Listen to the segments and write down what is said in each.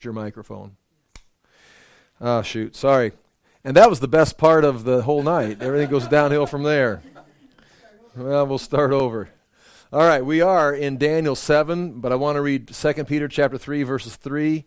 your microphone. Oh, shoot. Sorry. And that was the best part of the whole night. Everything goes downhill from there. Well, we'll start over. All right, we are in Daniel 7, but I want to read 2 Peter chapter 3, verses 3,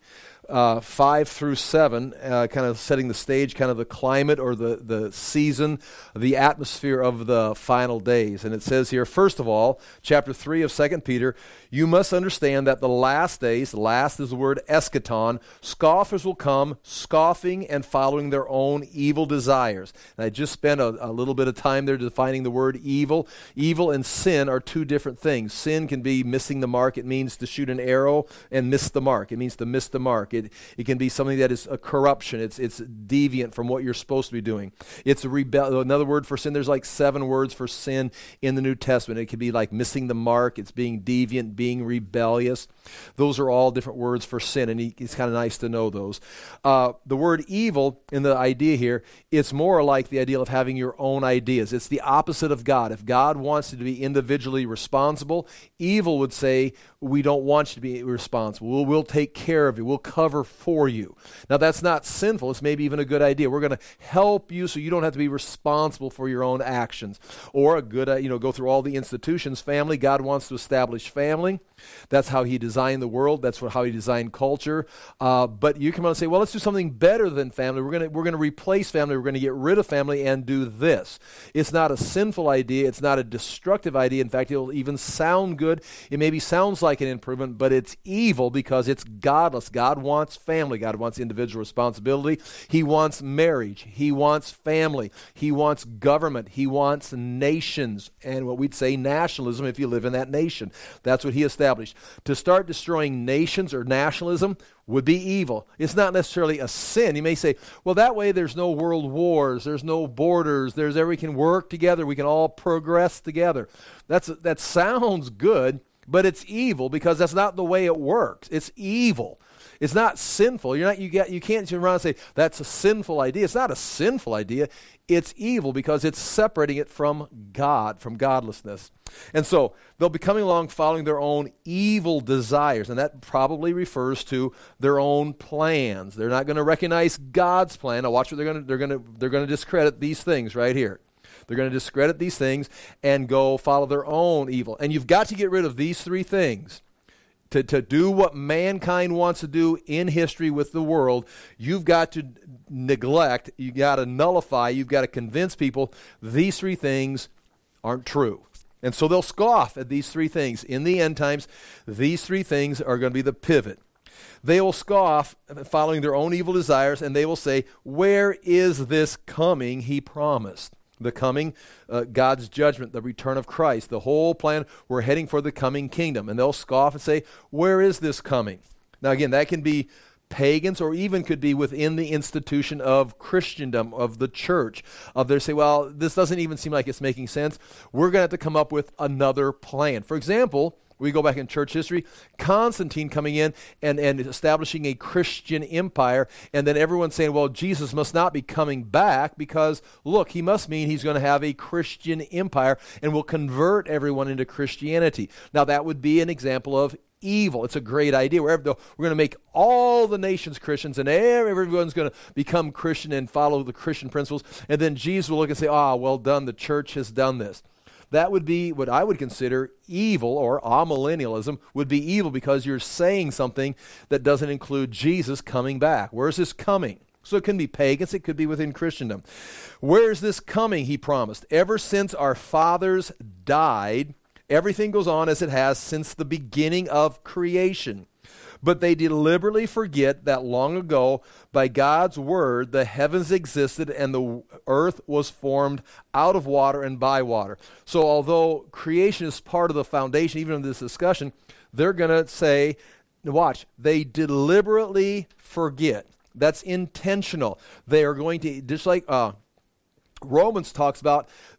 5 through 7, kind of setting the stage, kind of the climate or the season, the atmosphere of the final days. And it says here, first of all, chapter 3 of 2 Peter, you must understand that the last days, last is the word eschaton, scoffers will come, scoffing and following their own evil desires. And I just spent a little bit of time there defining the word evil. Evil and sin are two different things. Sin can be missing the mark. It means to shoot an arrow and miss the mark. It means to miss the mark. It can be something that is a corruption. It's deviant from what you're supposed to be doing. It's a another word for sin. There's like 7 words for sin in the New Testament. It could be like missing the mark. It's being deviant, being rebellious. Those are all different words for sin, and it's kind of nice to know those. The word evil in the idea here, it's more like the idea of having your own ideas. It's the opposite of God. If God wants you to be individually responsible, evil would say, we don't want you to be responsible. We'll take care of you. We'll cover for you. Now, that's not sinful. It's maybe even a good idea. We're going to help you so you don't have to be responsible for your own actions. Or a good, go through all the institutions. Family, God wants to establish family. That's how he designed the world. That's how he designed culture. But you come out and say, well, let's do something better than family. We're going to replace family. We're going to get rid of family and do this. It's not a sinful idea. It's not a destructive idea. In fact, it'll even sound good. It maybe sounds like an improvement, but it's evil because it's godless. God wants family. God wants individual responsibility. He wants marriage. He wants family. He wants government. He wants nations and what we'd say nationalism if you live in that nation. That's what he established. To start destroying nations or nationalism would be evil. It's not necessarily a sin. You may say, well, that way there's no world wars, there's no borders, we can work together, we can all progress together. That sounds good, but it's evil because that's not the way it works. It's evil. It's not sinful. You can't turn around and say, that's a sinful idea. It's not a sinful idea. It's evil because it's separating it from God, from godlessness. And so they'll be coming along following their own evil desires, and that probably refers to their own plans. They're not going to recognize God's plan. Now watch what they're going to discredit these things right here. They're going to discredit these things and go follow their own evil. And you've got to get rid of these 3 things. To do what mankind wants to do in history with the world, you've got to neglect, you've got to nullify, you've got to convince people these 3 things aren't true. And so they'll scoff at these 3 things. In the end times, these 3 things are going to be the pivot. They will scoff following their own evil desires, and they will say, where is this coming he promised? The coming, God's judgment, the return of Christ, the whole plan, we're heading for the coming kingdom. And they'll scoff and say, where is this coming? Now again, that can be pagans or even could be within the institution of Christendom, of the church. They say, well, this doesn't even seem like it's making sense. We're going to have to come up with another plan. For example, we go back in church history, Constantine coming in and establishing a Christian empire, and then everyone saying, well, Jesus must not be coming back because, look, he must mean he's going to have a Christian empire and will convert everyone into Christianity. Now, that would be an example of evil. It's a great idea. We're going to make all the nations Christians and everyone's going to become Christian and follow the Christian principles, and then Jesus will look and say, well done, the church has done this. That would be what I would consider evil, or amillennialism would be evil because you're saying something that doesn't include Jesus coming back. Where is this coming? So it can be pagans, it could be within Christendom. Where is this coming, he promised? Ever since our fathers died, everything goes on as it has since the beginning of creation. But they deliberately forget that long ago, by God's word, the heavens existed and the earth was formed out of water and by water. So although creation is part of the foundation, even in this discussion, they're going to say, watch, they deliberately forget. That's intentional. They are going to, just like Romans talks about,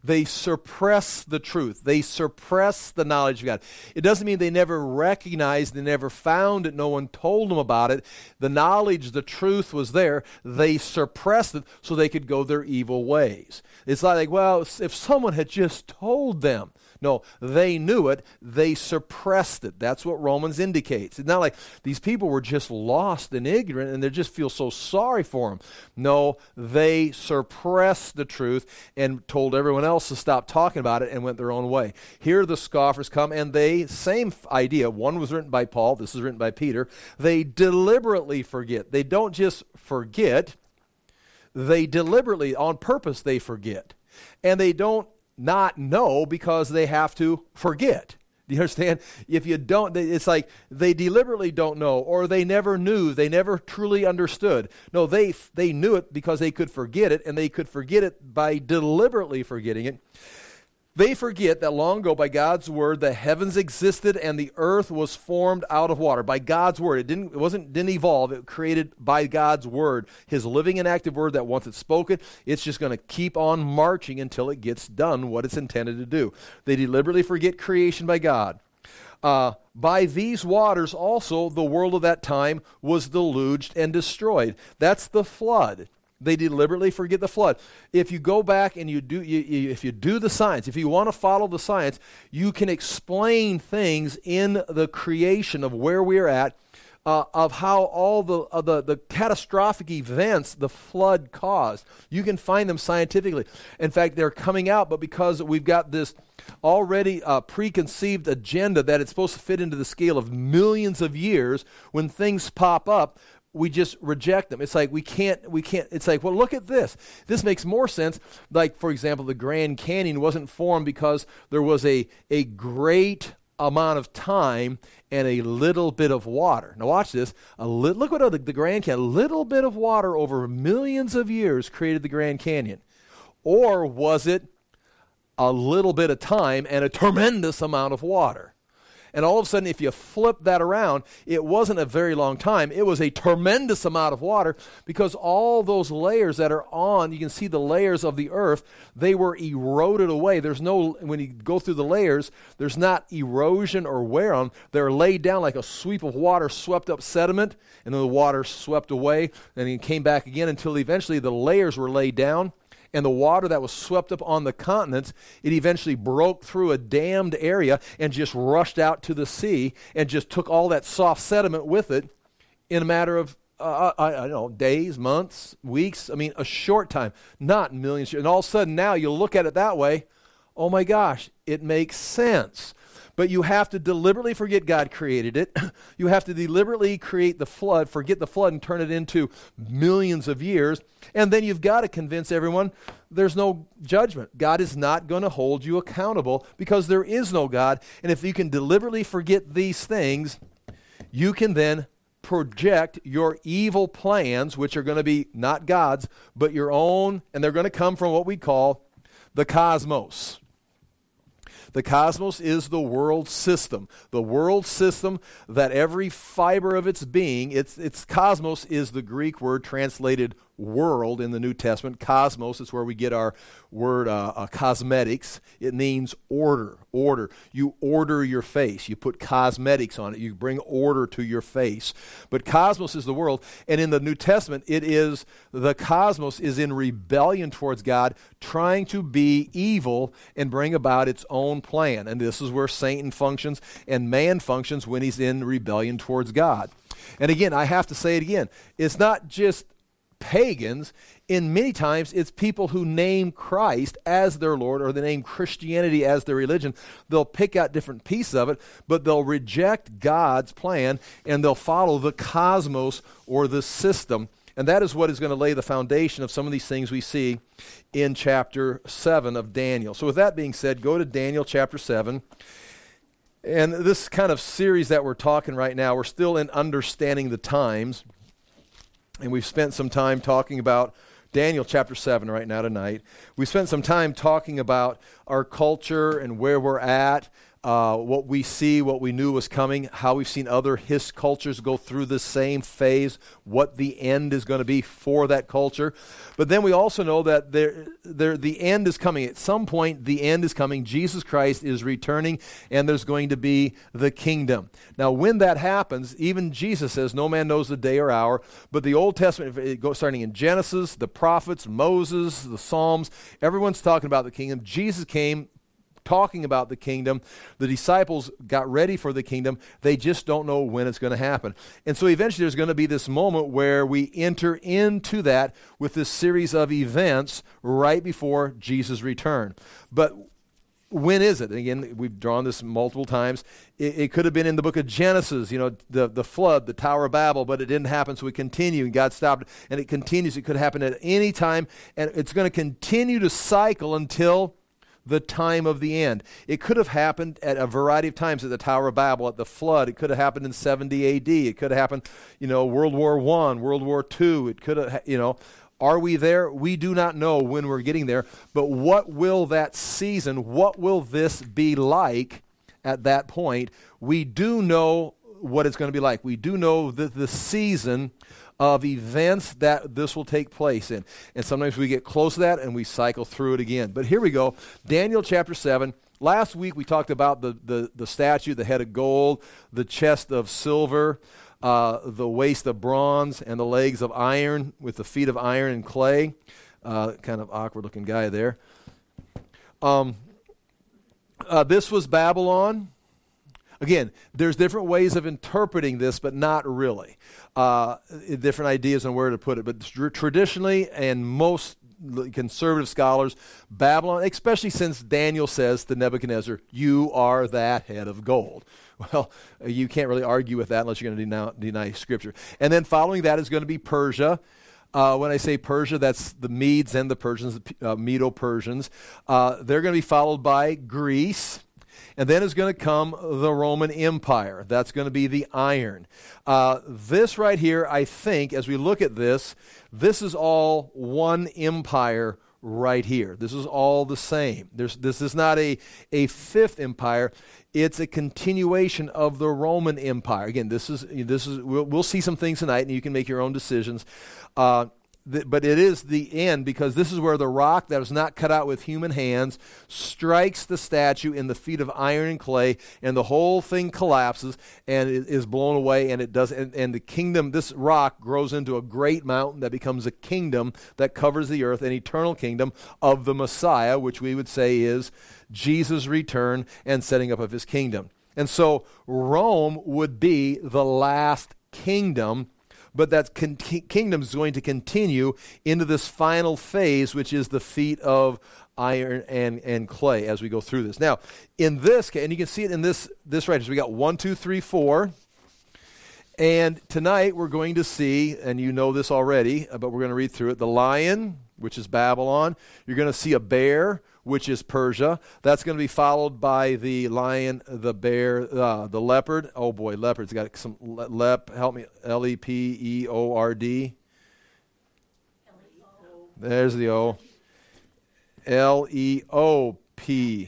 They suppress the truth. They suppress the knowledge of God. It doesn't mean they never recognized, they never found it, no one told them about it. The knowledge, the truth was there. They suppressed it so they could go their evil ways. It's like, well, if someone had just told them. No, they knew it. They suppressed it. That's what Romans indicates. It's not like these people were just lost and ignorant and they just feel so sorry for them. No, they suppressed the truth and told everyone else to stop talking about it and went their own way. Here the scoffers come and they, same idea. One was written by Paul. This is written by Peter. They deliberately forget. They don't just forget. They deliberately, on purpose, they forget. And they don't not know because they have to forget. Do you understand? If you don't, it's like they deliberately don't know, or they never knew, they never truly understood. No, they knew it because they could forget it, and they could forget it by deliberately forgetting it. They forget that long ago by God's word the heavens existed and the earth was formed out of water. By God's word. It didn't evolve. It was created by God's word. His living and active word that once it's spoken, it's just going to keep on marching until it gets done what it's intended to do. They deliberately forget creation by God. By these waters also the world of that time was deluged and destroyed. That's the flood. They deliberately forget the flood. If you go back and if you do the science, if you want to follow the science, you can explain things in the creation of where we're at, of how all the catastrophic events the flood caused. You can find them scientifically. In fact, they're coming out, but because we've got this already preconceived agenda that it's supposed to fit into the scale of millions of years, when things pop up, we just reject them. It's like we can't, it's like, well, look at this. This makes more sense. Like, for example, the Grand Canyon wasn't formed because there was a great amount of time and a little bit of water. Now watch this. Look what the Grand Canyon, a little bit of water over millions of years created the Grand Canyon. Or was it a little bit of time and a tremendous amount of water? And all of a sudden, if you flip that around, it wasn't a very long time. It was a tremendous amount of water because all those layers that are on, you can see the layers of the earth, they were eroded away. There's no, when you go through the layers, there's not erosion or wear on them. They're laid down like a sweep of water swept up sediment, and then the water swept away, and it came back again until eventually the layers were laid down. And the water that was swept up on the continents, it eventually broke through a dammed area and just rushed out to the sea and just took all that soft sediment with it in a matter of, I don't know, days, months, weeks. I mean, a short time, not millions of years. And all of a sudden now you look at it that way, oh my gosh, it makes sense. But you have to deliberately forget God created it. You have to deliberately create the flood, forget the flood, and turn it into millions of years. And then you've got to convince everyone there's no judgment. God is not going to hold you accountable because there is no God. And if you can deliberately forget these things, you can then project your evil plans, which are going to be not God's, but your own, and they're going to come from what we call the cosmos. The cosmos is the world system. The world system that every fiber of its being, its cosmos is the Greek word translated world in the New Testament. Cosmos is where we get our word cosmetics. It means order. You order your face. You put cosmetics on it. You bring order to your face. But cosmos is the world. And in the New Testament, the cosmos is in rebellion towards God, trying to be evil and bring about its own plan. And this is where Satan functions and man functions when he's in rebellion towards God. And again, I have to say it again. It's not just pagans. In many times, it's people who name Christ as their Lord or they name Christianity as their religion. They'll pick out different pieces of it, but they'll reject God's plan and they'll follow the cosmos or the system. And that is what is going to lay the foundation of some of these things we see in chapter 7 of Daniel. So with that being said, go to Daniel chapter 7. And this kind of series that we're talking right now, we're still in understanding the times. And we've spent some time talking about Daniel chapter 7 right now tonight. We spent some time talking about our culture and where we're at. what we see, what we knew was coming, how we've seen other cultures go through the same phase, what the end is going to be for that culture. But then we also know that the end is coming. At some point, the end is coming. Jesus Christ is returning, and there's going to be the kingdom. Now, when that happens, even Jesus says, no man knows the day or hour, but the Old Testament, starting in Genesis, the prophets, Moses, the Psalms, everyone's talking about the kingdom. Jesus came talking about the kingdom. The disciples got ready for the kingdom. They just don't know when it's going to happen. And so eventually there's going to be this moment where we enter into that with this series of events right before Jesus' return. But when is it? And again, we've drawn this multiple times. It could have been in the book of Genesis, the flood, the Tower of Babel, but it didn't happen, so we continue, and God stopped, and it continues. It could happen at any time, and it's going to continue to cycle until the time of the end. It could have happened at a variety of times at the Tower of Babel, at the flood. It could have happened in 70 A.D. It could have happened, World War I, World War II. It could have, Are we there? We do not know when we're getting there. But what will that season, what will this be like at that point? We do know what it's going to be like. We do know that the season of events that this will take place in. And sometimes we get close to that and we cycle through it again. But here we go. Daniel chapter 7. Last week we talked about the statue, the head of gold, the chest of silver, the waist of bronze, and the legs of iron with the feet of iron and clay. Kind of awkward looking guy there. This was Babylon. Again, there's different ways of interpreting this, but not really. Different ideas on where to put it. But traditionally, and most conservative scholars, Babylon, especially since Daniel says to Nebuchadnezzar, you are that head of gold. Well, you can't really argue with that unless you're going to deny Scripture. And then following that is going to be Persia. When I say Persia, that's the Medes and the Persians, Medo-Persians. They're going to be followed by Greece. And then is going to come the Roman Empire. That's going to be the iron. This right here, I think, as we look at this is all one empire right here. This is all the same. This is not a fifth empire. It's a continuation of the Roman Empire. Again, we'll see some things tonight, and you can make your own decisions. But it is the end, because this is where the rock that was not cut out with human hands strikes the statue in the feet of iron and clay, and the whole thing collapses and it is blown away, and it does. And the kingdom, this rock grows into a great mountain that becomes a kingdom that covers the earth, an eternal kingdom of the Messiah, which we would say is Jesus' return and setting up of his kingdom. And so Rome would be the last kingdom. But that kingdom is going to continue into this final phase, which is the feet of iron and clay as we go through this. Now, in this case, and you can see it in this right, so we got 1, 2, 3, 4. And tonight we're going to see, and you know this already, but we're going to read through it, the lion, which is Babylon. You're going to see a bear, which is Persia. That's going to be followed by the lion, the bear, the leopard. Oh boy, leopard's got some help me, Lepeord. There's the O. Leop.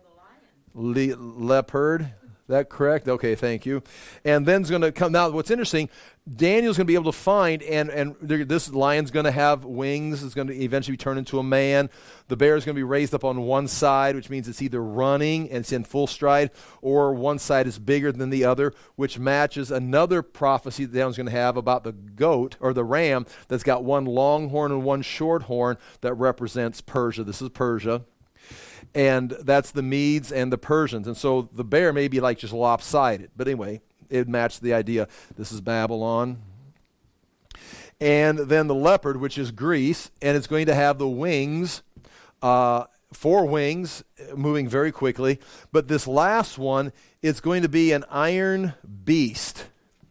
Leopard. That correct? Okay, thank you. And then's going to come. Now, what's interesting, Daniel's going to be able to find, and this lion's going to have wings. It's going to eventually turn into a man. The bear is going to be raised up on one side, which means it's either running and it's in full stride, or one side is bigger than the other, which matches another prophecy that Daniel's going to have about the goat or the ram that's got one long horn and one short horn that represents Persia. This is Persia. And that's the Medes and the Persians. And so the bear may be like just lopsided. But anyway, it matched the idea. This is Babylon. And then the leopard, which is Greece, and it's going to have the wings, 4 wings, moving very quickly. But this last one, it's going to be an iron beast.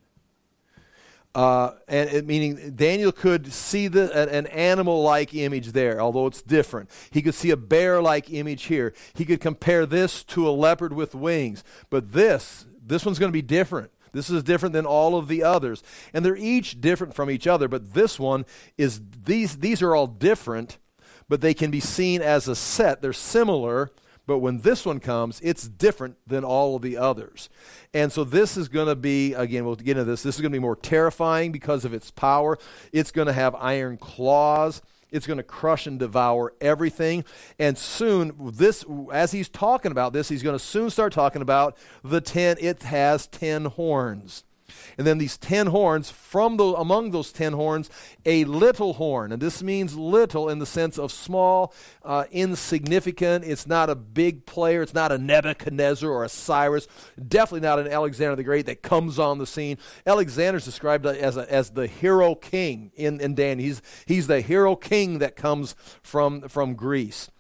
Meaning Daniel could see an animal-like image there, although it's different. He could see a bear-like image here. He could compare this to a leopard with wings. But this one's going to be different. This is different than all of the others. And they're each different from each other, but this one is, these are all different, but they can be seen as a set. They're similar, But when this one comes, it's different than all of the others. And so this is going to be, again, we'll get into this is going to be more terrifying because of its power. It's going to have iron claws. It's going to crush and devour everything. And soon, this, as he's talking about this, he's going to soon start talking about the 10. It has 10 horns. And then these 10 horns, among those 10 horns, a little horn. And this means little in the sense of small, insignificant. It's not a big player. It's not a Nebuchadnezzar or a Cyrus. Definitely not an Alexander the Great that comes on the scene. Alexander's described as the hero king in Daniel. He's the hero king that comes from Greece.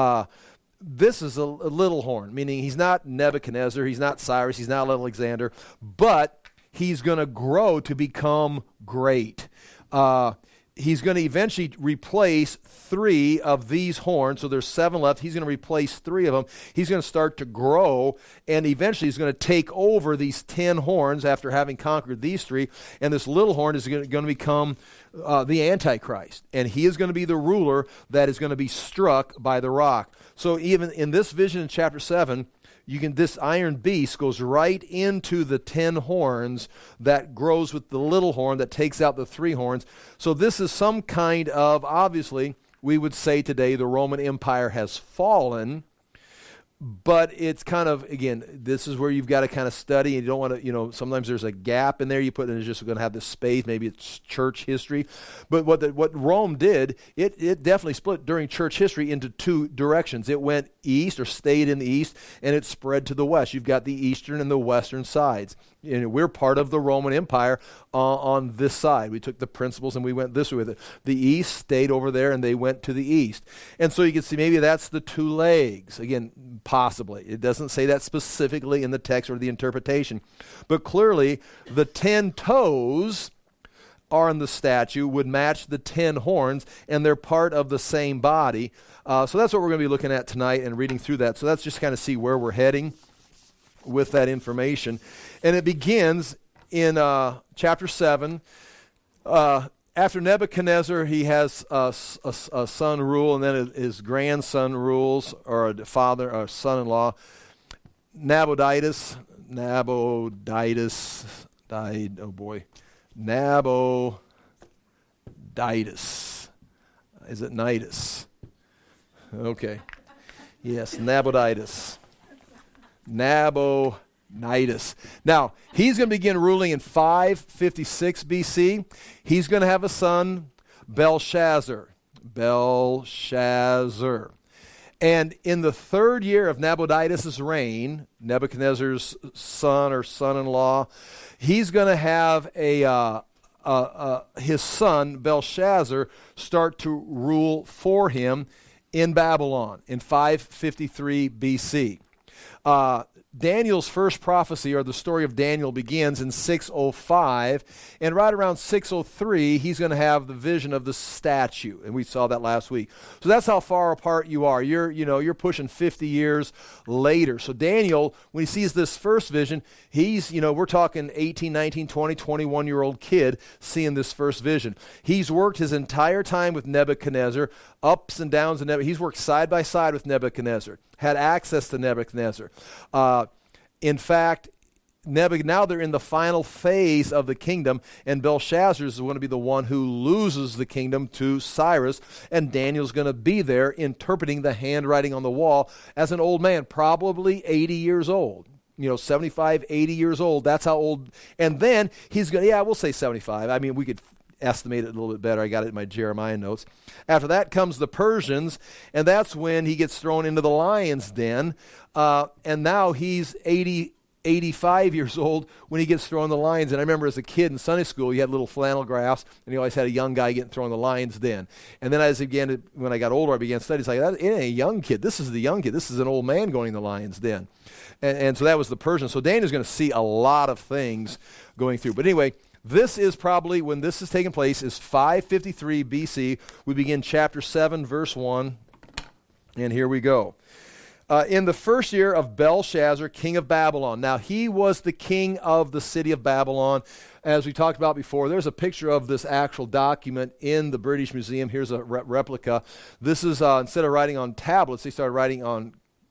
This is a little horn, meaning he's not Nebuchadnezzar, he's not Cyrus, he's not Alexander, but he's going to grow to become great. He's going to eventually replace 3 of these horns. So there's 7 left. He's going to replace 3 of them. He's going to start to grow, and eventually he's going to take over these 10 horns after having conquered these 3. And this little horn is going to become the Antichrist. And he is going to be the ruler that is going to be struck by the rock. So even in this vision in chapter 7, this iron beast goes right into the 10 horns that grows with the little horn that takes out the 3 horns. So this is some kind of, obviously, we would say today the Roman Empire has fallen, but it's kind of, again, this is where you've got to kind of study, and you don't want to, sometimes there's a gap in there you put, and it's just going to have this space, maybe it's church history. But what Rome did, it definitely split during church history into 2 directions. It went east, or stayed in the east, and it spread to the west. You've got the eastern and the western sides. And we're part of the Roman Empire on this side. We took the principles and we went this way with it. The east stayed over there, and they went to the east. And so you can see maybe that's the 2 legs. Again, possibly. It doesn't say that specifically in the text or the interpretation. But clearly, the 10 toes are in the statue would match the 10 horns, and they're part of the same body. So that's what we're going to be looking at tonight and reading through that. So that's just kind of see where we're heading with that information. And it begins in chapter 7. After Nebuchadnezzar, he has a son rule, and then his grandson rules, or a father or son-in-law. Nabonidus died. Oh boy, Nabonidus. Is it Nidus? Okay. Yes, Nabonidus. Nabonidus. Now, he's going to begin ruling in 556 BC. He's going to have a son, Belshazzar. And in the 3rd year of Nabonidus' reign, Nebuchadnezzar's son or son-in-law, he's going to have his son, Belshazzar, start to rule for him in Babylon in 553 BC. Daniel's first prophecy, or the story of Daniel, begins in 605, and right around 603, he's going to have the vision of the statue, and we saw that last week. So that's how far apart you are. You're pushing 50 years later. So Daniel, when he sees this first vision, he's, we're talking 18, 19, 20, 21-year-old kid seeing this first vision. He's worked his entire time with Nebuchadnezzar, ups and downs, and he's worked side by side with Nebuchadnezzar, had access to Nebuchadnezzar. In fact, now they're in the final phase of the kingdom, and Belshazzar is going to be the one who loses the kingdom to Cyrus, and Daniel's going to be there interpreting the handwriting on the wall as an old man, probably 80 years old. 75, 80 years old. That's how old. And then he's going to, we'll say 75. I mean, we could estimate it a little bit better. I got it in my Jeremiah notes. After that comes the Persians, and that's when he gets thrown into the lion's den. And now he's 85 years old when he gets thrown in the lion's den. I remember as a kid in Sunday school, you had little flannel graphs, and you always had a young guy getting thrown in the lion's den. And then when I got older, I began studying. It's like, it ain't a young kid. This is the young kid. This is an old man going in the lion's den. And so that was the Persians. So Daniel's going to see a lot of things going through. But anyway, this is probably, when this is taking place, is 553 BC. We begin chapter 7, verse 1, and here we go. In the 1st year of Belshazzar, king of Babylon. Now, he was the king of the city of Babylon. As we talked about before, there's a picture of this actual document in the British Museum. Here's a replica. This is, instead of writing on tablets, they started writing on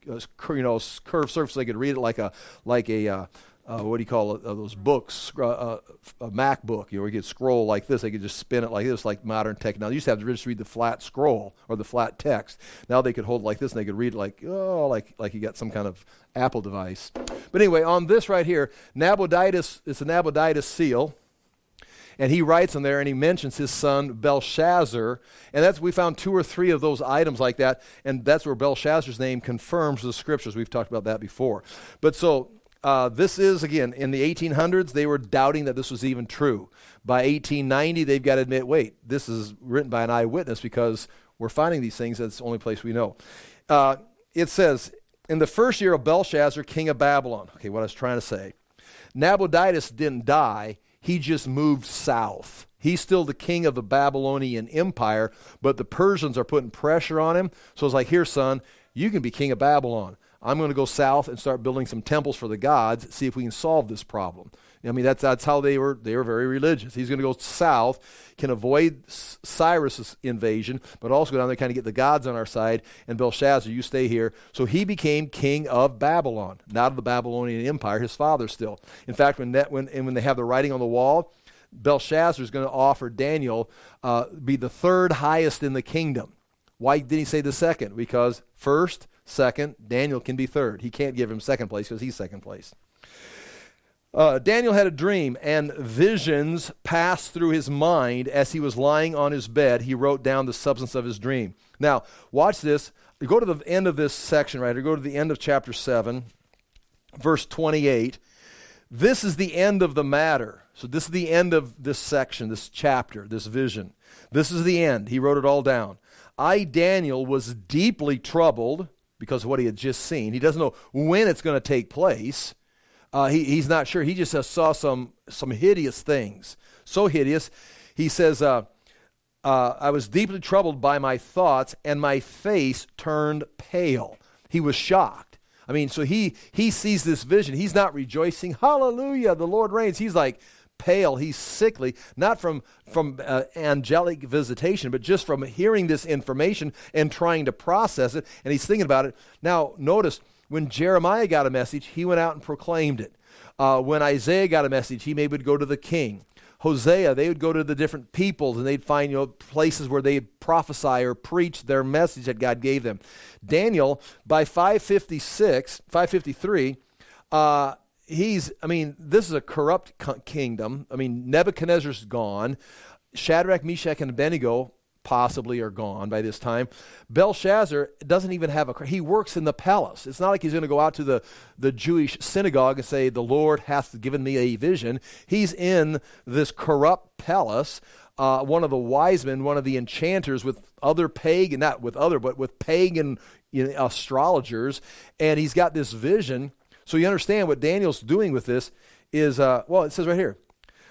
curved surface. They could read it like a what do you call it? Those books, a MacBook. You could scroll like this. They could just spin it like this, like modern technology. You used to have to just read the flat scroll or the flat text. Now they could hold it like this, and they could read it like you got some kind of Apple device. But anyway, on this right here, Nabonidus, it's a Nabonidus seal. And he writes in there, and he mentions his son Belshazzar, and we found 2 or 3 of those items like that, and that's where Belshazzar's name confirms the scriptures. We've talked about that before. But so this is, again, in the 1800s, they were doubting that this was even true. By 1890, they've got to admit, wait, this is written by an eyewitness because we're finding these things. That's the only place we know. It says, in the first year of Belshazzar, king of Babylon. Okay, what I was trying to say. Nabonidus didn't die. He just moved south. He's still the king of the Babylonian Empire, but the Persians are putting pressure on him. So it's like, here, son, you can be king of Babylon. I'm going to go south and start building some temples for the gods, see if we can solve this problem. I mean, that's how they were very religious. He's going to go south, can avoid Cyrus' invasion, but also go down there kind of get the gods on our side. And Belshazzar, you stay here. So he became king of Babylon, not of the Babylonian Empire, his father still. In fact, when they have the writing on the wall, Belshazzar is going to offer Daniel be the 3rd highest in the kingdom. Why did he say the 2nd? Because 1st, 2nd, Daniel can be 3rd. He can't give him 2nd place because he's 2nd place. Daniel had a dream, and visions passed through his mind as he was lying on his bed. He wrote down the substance of his dream. Now, watch this. Go to the end of this section right here. Go to the end of chapter 7, verse 28. This is the end of the matter. So this is the end of this section, this chapter, this vision. This is the end. He wrote it all down. I, Daniel, was deeply troubled because of what he had just seen. He doesn't know when it's going to take place. He's not sure. He just saw some hideous things. So hideous. He says, I was deeply troubled by my thoughts, and my face turned pale. He was shocked. I mean, so he sees this vision. He's not rejoicing. Hallelujah, the Lord reigns. He's like pale. He's sickly, not from angelic visitation, but just from hearing this information and trying to process it. And he's thinking about it. Now, notice, when Jeremiah got a message, he went out and proclaimed it. When Isaiah got a message, he maybe would go to the king. Hosea, they would go to the different peoples, and they'd find places where they'd prophesy or preach their message that God gave them. Daniel, by 553, this is a corrupt kingdom. I mean, Nebuchadnezzar's gone. Shadrach, Meshach, and Abednego possibly are gone by this time. Belshazzar doesn't even have he works in the palace. It's not like he's going to go out to the Jewish synagogue and say, the Lord hath given me a vision. He's in this corrupt palace. One of the wise men, one of the enchanters with other pagan, not with other, but with pagan astrologers, and he's got this vision. So you understand what Daniel's doing with this is, it says right here,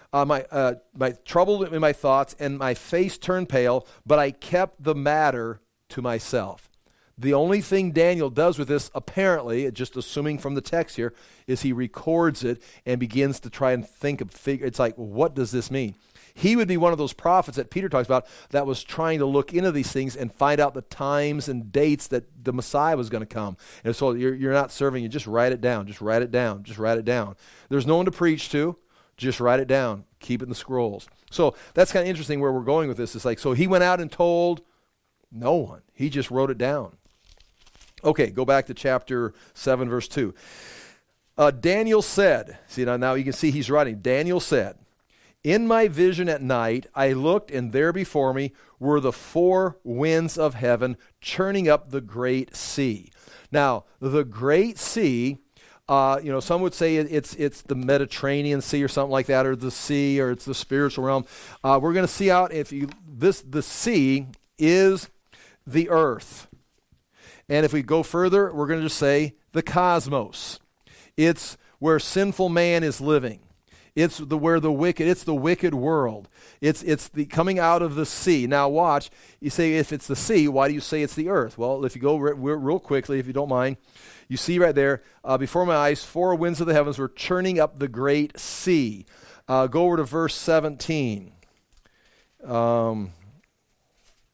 my troubled in my thoughts, and my face turned pale, but I kept the matter to myself. The only thing Daniel does with this, apparently, just assuming from the text here, is he records it and begins to try and figure. It's like, what does this mean? He would be one of those prophets that Peter talks about that was trying to look into these things and find out the times and dates that the Messiah was going to come. And so you're not serving, you just write it down, just write it down, just write it down. There's no one to preach to. Just write it down. Keep it in the scrolls. So that's kind of interesting where we're going with this. It's like, so he went out and told no one. He just wrote it down. Okay, go back to chapter 7, verse 2. Daniel said, see now you can see he's writing. Daniel said, in my vision at night, I looked, and there before me were the 4 winds of heaven churning up the great sea. Now, the great sea, some would say it's the Mediterranean Sea or something like that, or the sea, or it's the spiritual realm. We're going to see out the sea is the earth. And if we go further, we're going to just say the cosmos. It's where sinful man is living. It's the wicked world. It's the coming out of the sea. Now watch, you say if it's the sea, why do you say it's the earth? Well, if you go real quickly, if you don't mind, you see right there, before my eyes, 4 winds of the heavens were churning up the great sea. Go over to verse 17.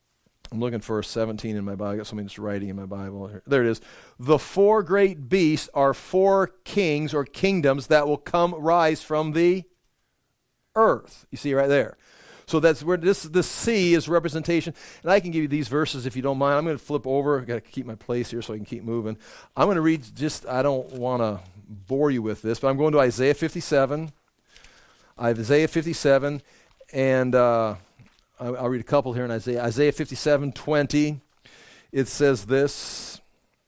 I'm looking for 17 in my Bible. I got something that's writing in my Bible. There it is. The 4 great beasts are 4 kings or kingdoms that will rise from the earth. You see right there. So that's where this sea is representation. And I can give you these verses if you don't mind. I'm going to flip over. I've got to keep my place here so I can keep moving. I'm going to read I don't want to bore you with this, but I'm going to Isaiah 57. Isaiah 57, and I'll read a couple here in Isaiah. Isaiah 57:20. It says this.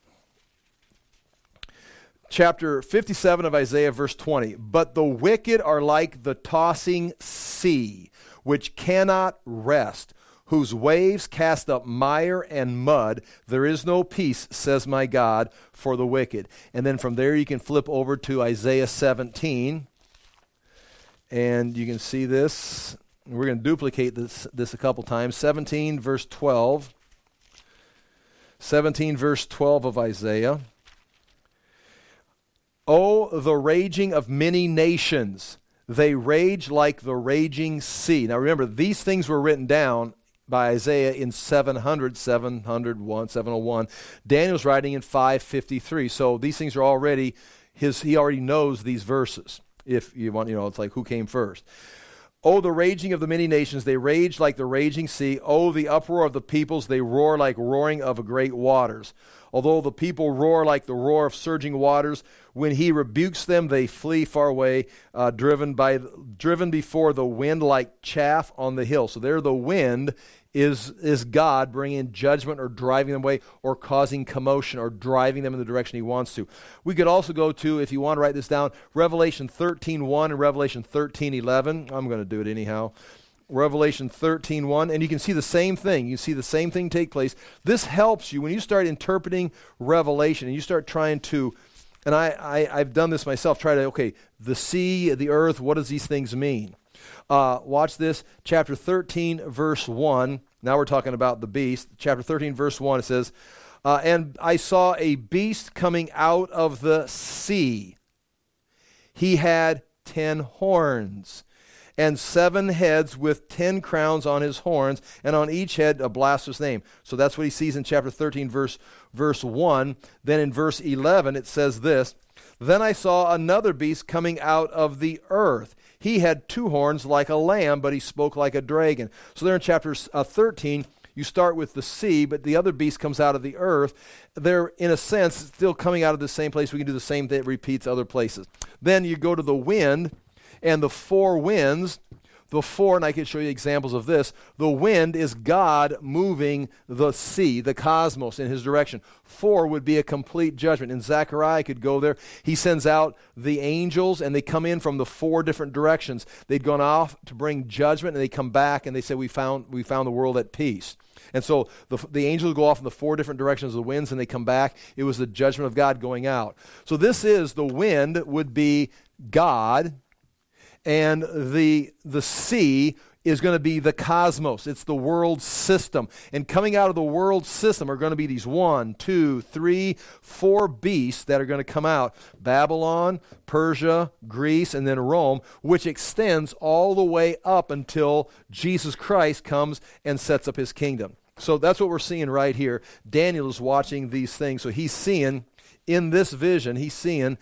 Chapter 57 of Isaiah, verse 20. But the wicked are like the tossing sea, which cannot rest, whose waves cast up mire and mud. There is no peace, says my God, for the wicked. And then from there you can flip over to Isaiah 17, and you can see this. We're going to duplicate this a couple times. 17, verse 12. 17, verse 12 of Isaiah. Oh, the raging of many nations. They rage like the raging sea. Now remember, these things were written down by Isaiah in 701. Daniel's writing in 553. So these things are already he already knows these verses. If you want, it's like who came first. Oh, the raging of the many nations, they rage like the raging sea. Oh, the uproar of the peoples, they roar like roaring of great waters. Although the people roar like the roar of surging waters, when he rebukes them, they flee far away, driven before the wind like chaff on the hill. So there the wind is God bringing judgment or driving them away or causing commotion or driving them in the direction he wants to. We could also go to, if you want to write this down, Revelation 13:1 and Revelation 13:11. I'm going to do it anyhow. Revelation 13:1, and you can see the same thing. You see the same thing take place. This helps you when you start interpreting Revelation and you start trying to, and I've done this myself, the sea, the earth, what does these things mean? Watch this, chapter 13, verse 1. Now we're talking about the beast. Chapter 13, verse 1, it says, and I saw a beast coming out of the sea. He had 10 horns. And 7 heads with 10 crowns on his horns, and on each head a blasphemous name. So that's what he sees in chapter 13, verse 1. Then in verse 11 it says this, then I saw another beast coming out of the earth. He had 2 horns like a lamb, but he spoke like a dragon. So there in chapter 13, you start with the sea, but the other beast comes out of the earth. They're, in a sense, still coming out of the same place. We can do the same thing that repeats other places. Then you go to the wind, and the 4 winds, and I can show you examples of this. The wind is God moving the sea, the cosmos, in his direction. 4 would be a complete judgment. And Zechariah could go there. He sends out the angels, and they come in from the 4 different directions. They'd gone off to bring judgment, and they come back, and they say, we found the world at peace. And so the angels go off in the 4 different directions of the winds, and they come back. It was the judgment of God going out. So this is, the wind would be God, and the sea is going to be the cosmos. It's the world system. And coming out of the world system are going to be these 1, 2, 3, 4 beasts that are going to come out. Babylon, Persia, Greece, and then Rome, which extends all the way up until Jesus Christ comes and sets up his kingdom. So that's what we're seeing right here. Daniel is watching these things. So he's seeing, in this vision, he's seeing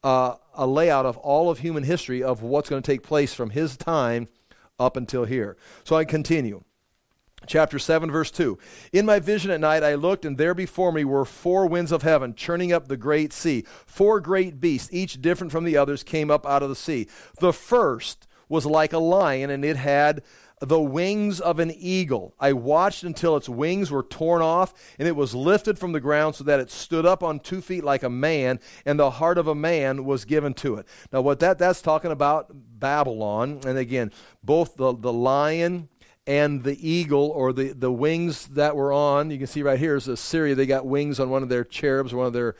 a layout of all of human history of what's going to take place from his time up until here. So I continue. Chapter 7, verse 2. In my vision at night I looked, and there before me were 4 winds of heaven, churning up the great sea. 4 great beasts, each different from the others, came up out of the sea. The first was like a lion, and it had the wings of an eagle. I watched until its wings were torn off, and it was lifted from the ground so that it stood up on 2 feet like a man, and the heart of a man was given to it. Now what that's talking about, Babylon, and again, both the lion and the eagle, or the wings that were on, you can see right here is Assyria. They got wings on one of their cherubs, one of their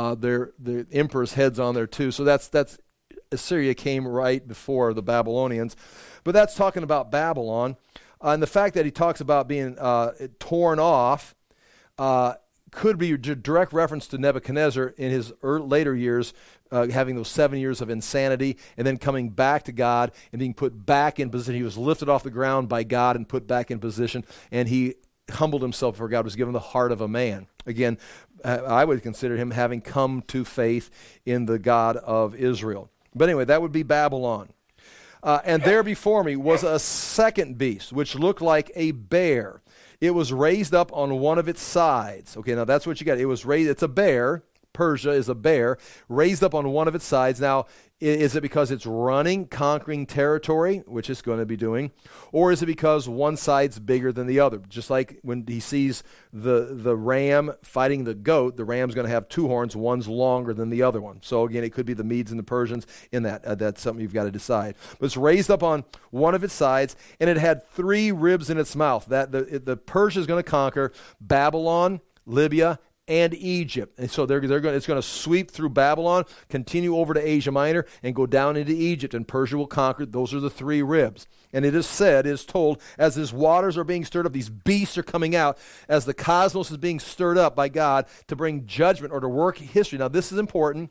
emperor's heads on there too. So that's Assyria came right before the Babylonians. But that's talking about Babylon. And the fact that he talks about being torn off could be a direct reference to Nebuchadnezzar in his later years, having those 7 years of insanity and then coming back to God and being put back in position. He was lifted off the ground by God and put back in position, and he humbled himself before God, was given the heart of a man. Again, I would consider him having come to faith in the God of Israel. But anyway, that would be Babylon. And there before me was a second beast, which looked like a bear. It was raised up on one of its sides. Okay, now that's what you got. It was raised, it's a bear. Persia is a bear, raised up on one of its sides. Now, is it because it's running, conquering territory, which it's going to be doing, or is it because one side's bigger than the other? Just like when he sees the ram fighting the goat, the ram's going to have two horns, one's longer than the other one. So again, it could be the Medes and the Persians in that. That's something you've got to decide. But it's raised up on one of its sides, and it had 3 ribs in its mouth. That the Persia is going to conquer Babylon, Libya, and Egypt. And so it's going to sweep through Babylon, continue over to Asia Minor, and go down into Egypt, and Persia will conquer. Those are the 3 ribs. And it is told, as these waters are being stirred up, these beasts are coming out, as the cosmos is being stirred up by God to bring judgment or to work history. Now, this is important.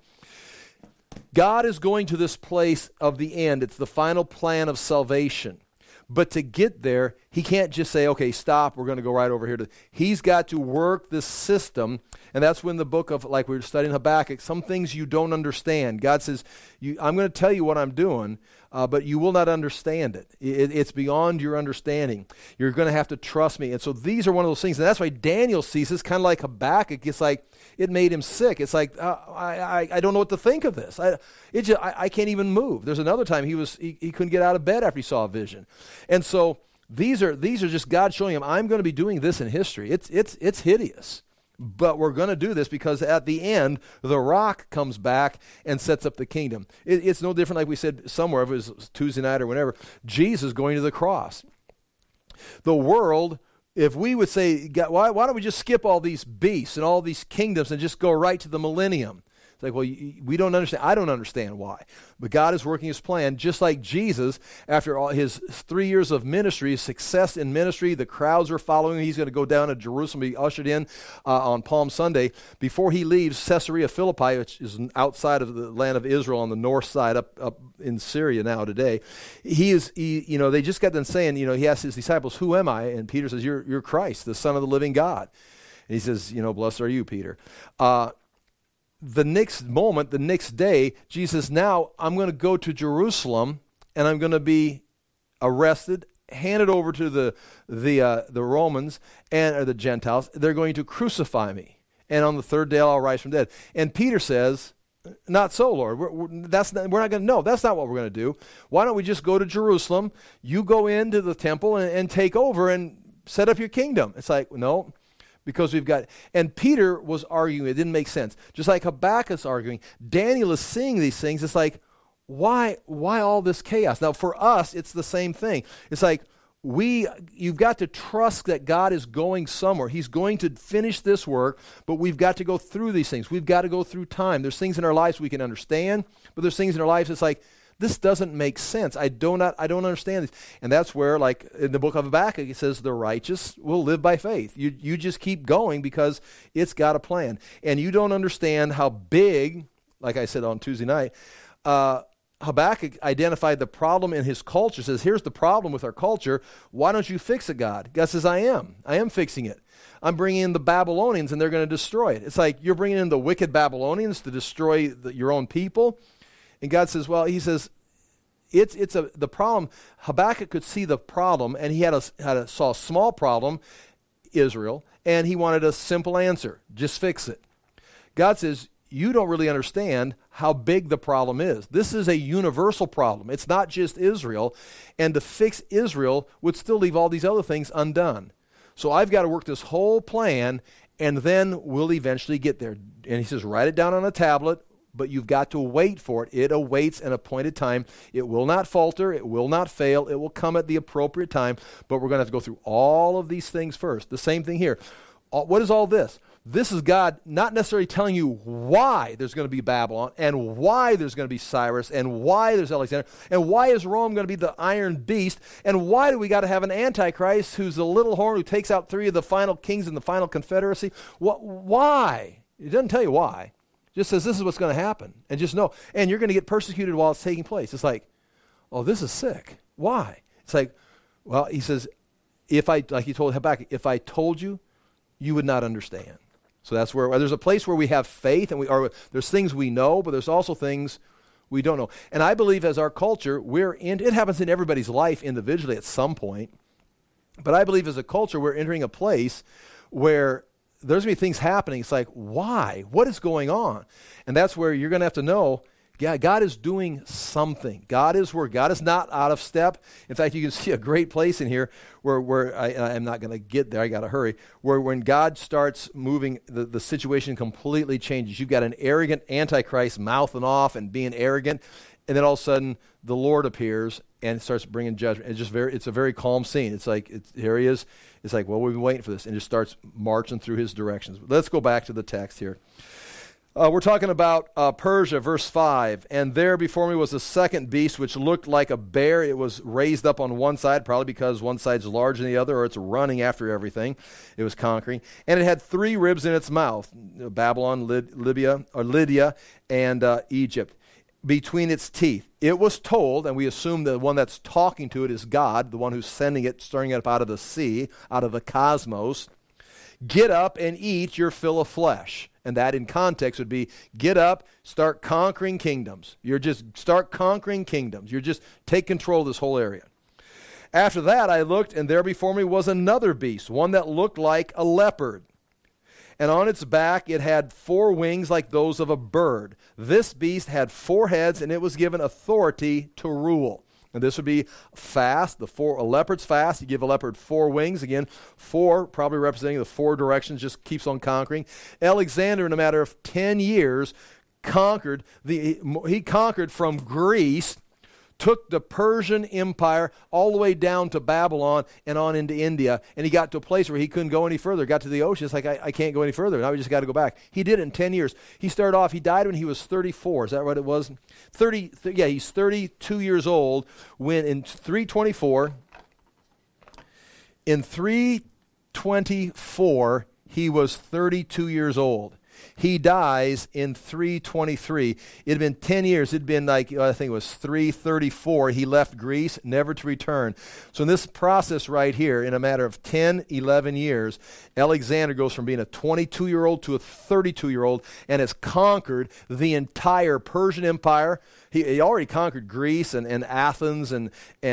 God is going to this place of the end. It's the final plan of salvation. But to get there, he can't just say, okay, stop, we're going to go right over here. He's got to work this system, and that's when the book of, like we were studying Habakkuk, some things you don't understand. God says, I'm going to tell you what I'm doing, but you will not understand it. It's beyond your understanding. You're going to have to trust me. And so these are one of those things, and that's why Daniel sees this, kind of like Habakkuk. It's like, it made him sick. It's like, I don't know what to think of this. I can't even move. There's another time he couldn't get out of bed after he saw a vision. And so these are just God showing him, I'm going to be doing this in history. It's hideous. But we're going to do this because at the end, the rock comes back and sets up the kingdom. It's no different, like we said somewhere, if it was Tuesday night or whenever, Jesus going to the cross. The world, if we would say, God, why don't we just skip all these beasts and all these kingdoms and just go right to the millennium? It's like, well, we don't understand. I don't understand why. But God is working his plan, just like Jesus, after all his 3 years of ministry, his success in ministry, the crowds are following him. He's going to go down to Jerusalem, be ushered in on Palm Sunday. Before he leaves Caesarea Philippi, which is outside of the land of Israel on the north side, up in Syria now today, they just got done saying, he asked his disciples, who am I? And Peter says, you're Christ, the Son of the living God. And he says, blessed are you, Peter. The next moment, the next day, Jesus, now I'm going to go to Jerusalem and I'm going to be arrested, handed over to the Romans or the Gentiles. They're going to crucify me. And on the 3rd day I'll rise from dead. And Peter says, not so, Lord. We're not going to, no, that's not what we're going to do. Why don't we just go to Jerusalem? You go into the temple and take over and set up your kingdom. It's like, no. Because we've got, and Peter was arguing, it didn't make sense. Just like Habakkuk's arguing, Daniel is seeing these things. It's like, why all this chaos? Now for us, it's the same thing. It's like, you've got to trust that God is going somewhere. He's going to finish this work, but we've got to go through these things. We've got to go through time. There's things in our lives we can understand, but there's things in our lives it's like, this doesn't make sense. I don't understand this. And that's where, like in the book of Habakkuk, it says the righteous will live by faith. You just keep going because it's got a plan. And you don't understand how big, like I said on Tuesday night, Habakkuk identified the problem in his culture. Says, here's the problem with our culture. Why don't you fix it, God? God says, I am fixing it. I'm bringing in the Babylonians and they're going to destroy it. It's like you're bringing in the wicked Babylonians to destroy your own people. And God says, well, he says, the problem. Habakkuk could see the problem, and he saw a small problem, Israel, and he wanted a simple answer. Just fix it. God says, you don't really understand how big the problem is. This is a universal problem. It's not just Israel, and to fix Israel would still leave all these other things undone. So I've got to work this whole plan, and then we'll eventually get there. And he says, write it down on a tablet, but you've got to wait for it. It awaits an appointed time. It will not falter. It will not fail. It will come at the appropriate time, but we're going to have to go through all of these things first. The same thing here. What is all this? This is God not necessarily telling you why there's going to be Babylon and why there's going to be Cyrus and why there's Alexander and why is Rome going to be the iron beast and why do we got to have an Antichrist who's the little horn who takes out 3 of the final kings in the final confederacy? Why? It doesn't tell you why. Just says this is what's going to happen. And just know. And you're going to get persecuted while it's taking place. It's like, oh, this is sick. Why? It's like, well, he says, like he told Habakkuk, if I told you, you would not understand. So that's where there's a place where we have faith, and there's things we know, but there's also things we don't know. And I believe as our culture, it happens in everybody's life individually at some point, but I believe as a culture, we're entering a place where there's going to be things happening. It's like, why? What is going on? And that's where you're going to have to know, yeah, God is doing something. God is where God is not out of step. In fact, you can see a great place in here where I'm not going to get there. I got to hurry. Where when God starts moving, the situation completely changes. You've got an arrogant Antichrist mouthing off and being arrogant, and then all of a sudden the Lord appears and starts bringing judgment. It's a very calm scene. It's like here he is. It's like, well, we've been waiting for this, and just starts marching through his directions. Let's go back to the text here. We're talking about Persia, verse 5. And there before me was a second beast, which looked like a bear. It was raised up on one side, probably because one side's larger than the other, or it's running after everything. It was conquering. And it had 3 ribs in its mouth, Babylon, Lydia, and Egypt, between its teeth. It was told, and we assume the one that's talking to it is God, the one who's sending it, stirring it up out of the sea, out of the cosmos. Get up and eat your fill of flesh. And that in context would be, get up, start conquering kingdoms. Start conquering kingdoms. Take control of this whole area. After that I looked, and there before me was another beast, one that looked like a leopard. And on its back it had 4 wings like those of a bird. This beast had 4 heads, and it was given authority to rule. And this would be fast. A leopard's fast. You give a leopard 4 wings. Again, 4 probably representing the 4 directions, just keeps on conquering. Alexander, in a matter of 10 years, he conquered from Greece, took the Persian Empire all the way down to Babylon and on into India, and he got to a place where he couldn't go any further. Got to the ocean. It's like, I can't go any further. Now we just got to go back. He did it in 10 years. He died when he was 34. Is that what it was? He's 32 years old when in 324, he was 32 years old. He dies in 323. It had been 10 years. It had been I think it was 334. He left Greece, never to return. So in this process right here, in a matter of 10, 11 years, Alexander goes from being a 22-year-old to a 32-year-old and has conquered the entire Persian Empire. He already conquered Greece and Athens and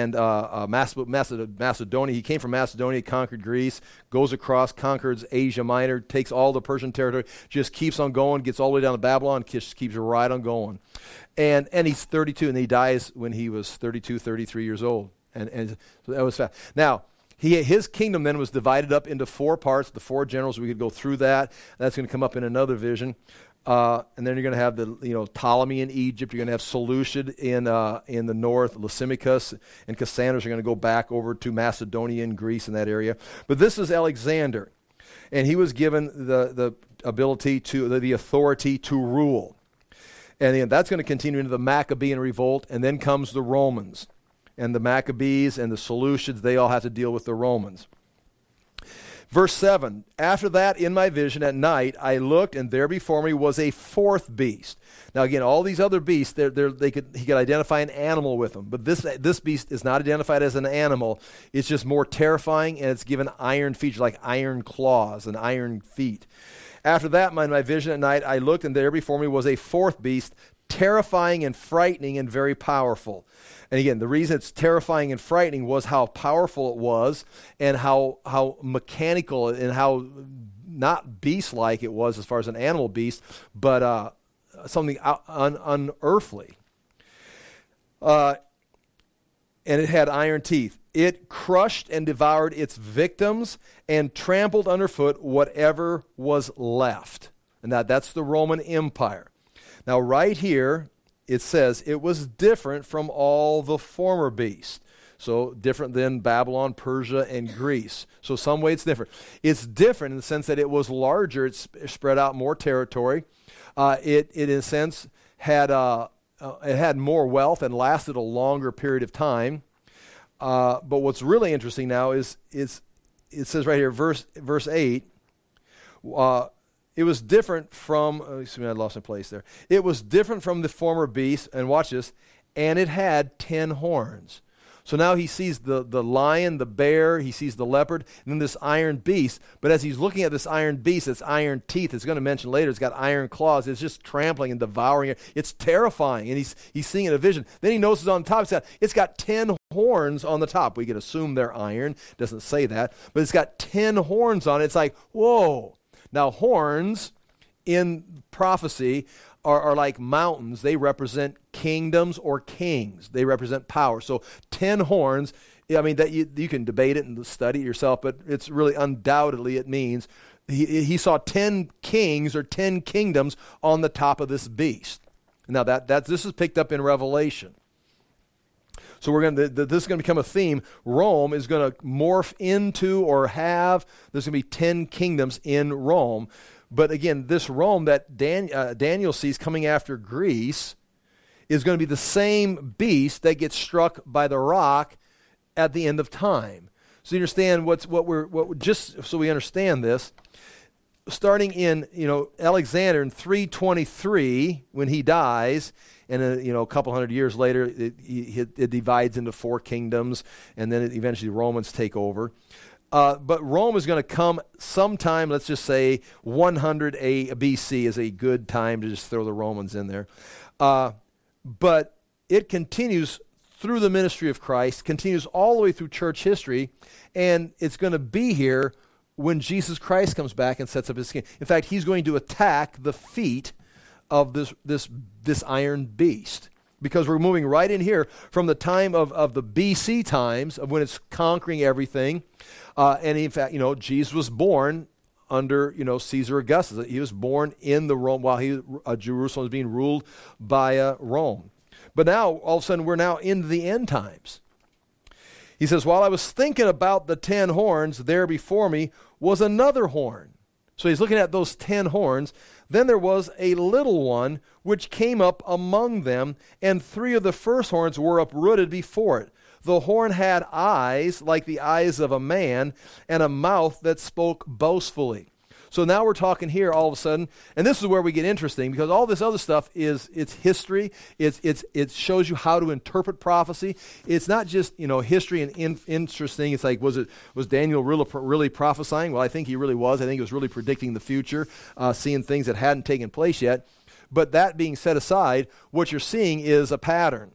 Macedonia. He came from Macedonia, conquered Greece, goes across, conquers Asia Minor, takes all the Persian territory, just keeps on going, gets all the way down to Babylon, just keeps right on going. And he's 32, and he dies when he was 32, 33 years old. And so that was fast. Now, his kingdom then was divided up into 4 parts, the 4 generals. We could go through that. That's going to come up in another vision. And then you're going to have Ptolemy in Egypt. You're going to have Seleucid in the north. Lysimachus and Cassander are going to go back over to Macedonia and Greece in that area. But this is Alexander, and he was given the ability the authority to rule. And then that's going to continue into the Maccabean revolt, and then comes the Romans. And the Maccabees and the Seleucids, they all have to deal with the Romans. Verse 7, after that in my vision at night I looked, and there before me was a 4th beast. Now again, all these other beasts, he could identify an animal with them. But this beast is not identified as an animal. It's just more terrifying, and it's given iron features like iron claws and iron feet. After that in my vision at night I looked, and there before me was a 4th beast, terrifying and frightening and very powerful. And again, the reason it's terrifying and frightening was how powerful it was, and how mechanical and how not beast-like it was as far as an animal beast, but something unearthly. And it had iron teeth. It crushed and devoured its victims and trampled underfoot whatever was left. And that's the Roman Empire. Now right here, it says it was different from all the former beasts. So different than Babylon, Persia, and Greece. So some way it's different. It's different in the sense that it was larger. It spread out more territory. It in a sense had more wealth and lasted a longer period of time. But what's really interesting now is it says right here, verse 8. It was different from, I lost my place there. It was different from the former beast, and watch this, and it had 10 horns. So now he sees the lion, the bear, he sees the leopard, and then this iron beast. But as he's looking at this iron beast, its iron teeth, it's going to mention later, it's got iron claws. It's just trampling and devouring it. It's terrifying, and he's seeing in a vision. Then he notices on the top, it's got 10 horns on the top. We could assume they're iron. It doesn't say that. But it's got 10 horns on it. It's like, whoa. Now, horns in prophecy are like mountains. They represent kingdoms or kings. They represent power. So 10 horns, I mean, that you can debate it and study it yourself, but it's really undoubtedly it means he saw 10 kings or 10 kingdoms on the top of this beast. Now this is picked up in Revelation. So this is going to become a theme. Rome is going to morph into or have, there's going to be 10 kingdoms in Rome. But again, this Rome that Daniel sees coming after Greece is going to be the same beast that gets struck by the rock at the end of time. So you understand just so we understand this. Starting in Alexander in 323 when he dies, and a couple hundred years later it divides into 4 kingdoms, and then eventually Romans take over. But Rome is going to come sometime, let's just say 100 BC is a good time to just throw the Romans in there. But it continues through the ministry of Christ, continues all the way through church history, and it's going to be here when Jesus Christ comes back and sets up his kingdom. In fact, he's going to attack the feet of this iron beast. Because we're moving right in here from the time of the BC times, of when it's conquering everything. And in fact, Jesus was born under, Caesar Augustus. He was born in the Rome while Jerusalem was being ruled by Rome. But now, all of a sudden, we're now into the end times. He says, while I was thinking about the 10 horns, there before me was another horn. So he's looking at those 10 horns. Then there was a little one which came up among them, and 3 of the first horns were uprooted before it. The horn had eyes like the eyes of a man, and a mouth that spoke boastfully. So now we're talking here all of a sudden, and this is where we get interesting, because all this other stuff it's history. It shows you how to interpret prophecy. It's not just history and interesting. It's like was Daniel really prophesying? Well, I think he really was. I think he was really predicting the future, seeing things that hadn't taken place yet. But that being set aside, what you're seeing is a pattern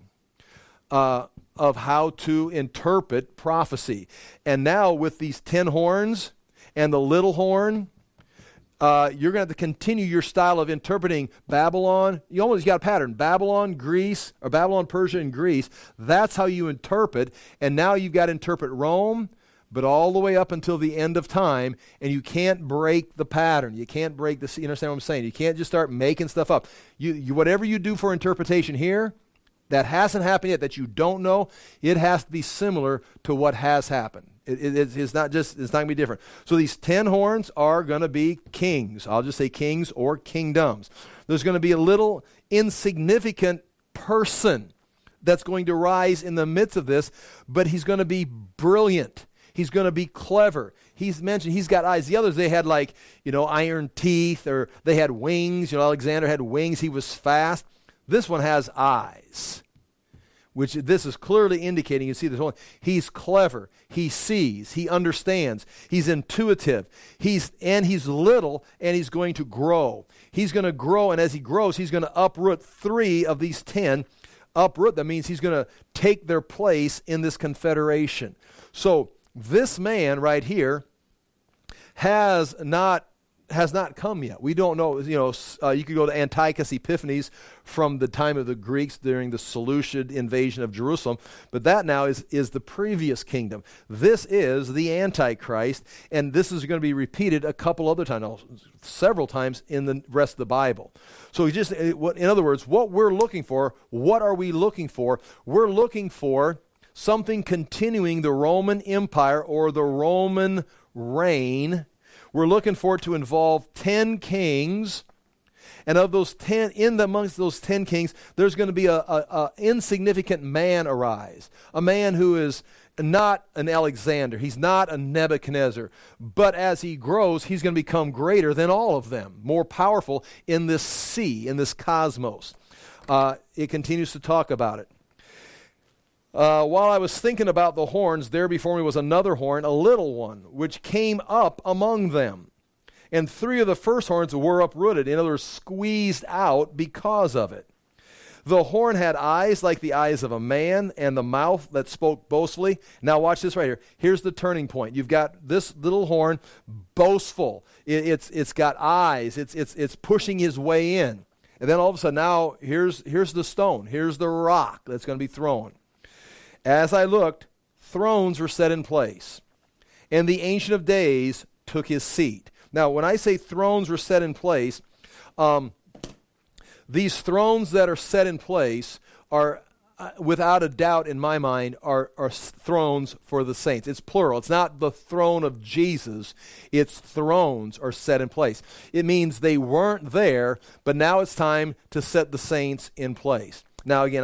of how to interpret prophecy. And now with these 10 horns and the little horn, you're going to have to continue your style of interpreting Babylon. You almost got a pattern. Babylon, Greece, or Babylon, Persia, and Greece. That's how you interpret. And now you've got to interpret Rome, but all the way up until the end of time. And you can't break the pattern. You can't break the. You understand what I'm saying? You can't just start making stuff up. You whatever you do for interpretation here, that hasn't happened yet, that you don't know, it has to be similar to what has happened. It's not going to be different. So these 10 horns are going to be kings. I'll just say kings or kingdoms. There's going to be a little insignificant person that's going to rise in the midst of this, but he's going to be brilliant. He's going to be clever. He's mentioned he's got eyes. The others, they had iron teeth, or they had wings. Alexander had wings. He was fast. This one has eyes, which this is clearly indicating. You see this one. He's clever. He sees. He understands. He's intuitive. He's little, and he's going to grow. He's going to grow, and as he grows, he's going to uproot 3 of these 10. Uproot, that means he's going to take their place in this confederation. So this man right here has not come yet. We don't know. You could go to Antiochus Epiphanes from the time of the Greeks during the Seleucid invasion of Jerusalem, but that now is the previous kingdom. This is the Antichrist, and this is going to be repeated a couple other times, several times in the rest of the Bible. So in other words, what we're looking for, what are we looking for? We're looking for something continuing the Roman Empire or the Roman reign. We're looking for it to involve 10 kings, and of those 10, amongst those 10 kings, there's going to be a insignificant man arise, a man who is not an Alexander, he's not a Nebuchadnezzar, but as he grows, he's going to become greater than all of them, more powerful in this sea, in this cosmos. It continues to talk about it. While I was thinking about the horns, there before me was another horn, a little one, which came up among them. And 3 of the first horns were uprooted, in other words, squeezed out because of it. The horn had eyes like the eyes of a man, and the mouth that spoke boastfully. Now watch this right here. Here's the turning point. You've got this little horn, boastful. It's got eyes. It's pushing his way in. And then all of a sudden, now here's the stone. Here's the rock that's going to be thrown. As I looked, thrones were set in place, and the Ancient of Days took his seat. Now, when I say thrones were set in place, these thrones that are set in place are, without a doubt in my mind, are thrones for the saints. It's plural. It's not the throne of Jesus. It's thrones are set in place. It means they weren't there, but now it's time to set the saints in place. Now, again,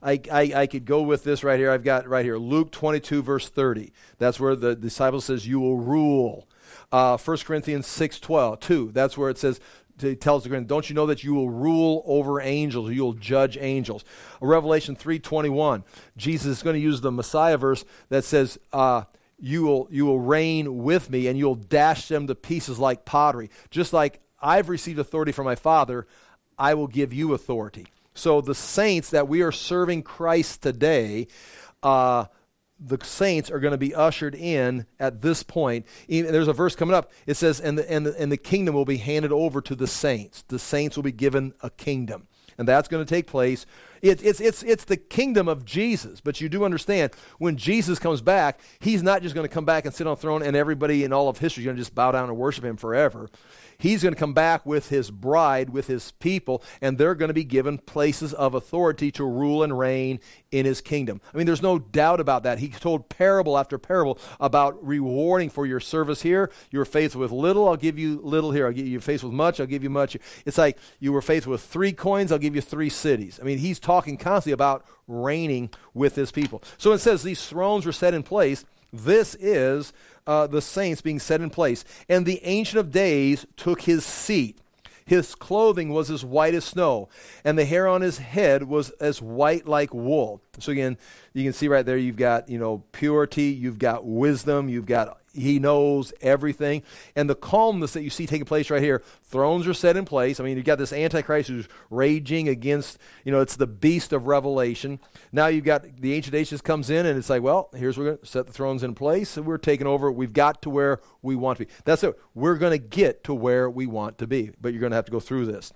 I could go with this right here. I've got right here, Luke 22, verse 30. That's where the disciple says, you will rule. 1 Corinthians 6:12, 2. That's where it says, it tells the Corinthians, don't you know that you will rule over angels, or you will judge angels? Revelation 3:21, Jesus is going to use the Messiah verse that says, you will reign with me, and you'll dash them to pieces like pottery. Just like I've received authority from my Father, I will give you authority. So the saints that we are serving Christ today, the saints are going to be ushered in at this point. There's a verse coming up. It says, and the kingdom will be handed over to the saints. The saints will be given a kingdom. And that's going to take place. It's the kingdom of Jesus. But you do understand, when Jesus comes back, he's not just going to come back and sit on a throne and everybody in all of history is going to just bow down and worship him forever. He's going to come back with his bride, with his people, and they're going to be given places of authority to rule and reign in his kingdom. I mean, there's no doubt about that. He told parable after parable about rewarding for your service here. You were faithful with little, I'll give you little here. I'll give you faithful with much, I'll give you much. It's like you were faithful with 3 coins, I'll give you 3 cities. I mean, he's talking constantly about reigning with his people. So it says these thrones were set in place. This is the saints being set in place. And the Ancient of Days took his seat. His clothing was as white as snow, and the hair on his head was as white like wool. So again, you can see right there, you've got, purity, you've got wisdom, he knows everything. And the calmness that you see taking place right here, thrones are set in place. I mean, you've got this Antichrist who's raging against, it's the beast of Revelation. Now you've got the Ancient of Days just comes in, and it's like, well, we're going to set the thrones in place, and we're taking over. We've got to where we want to be. That's it. We're going to get to where we want to be, but you're going to have to go through this.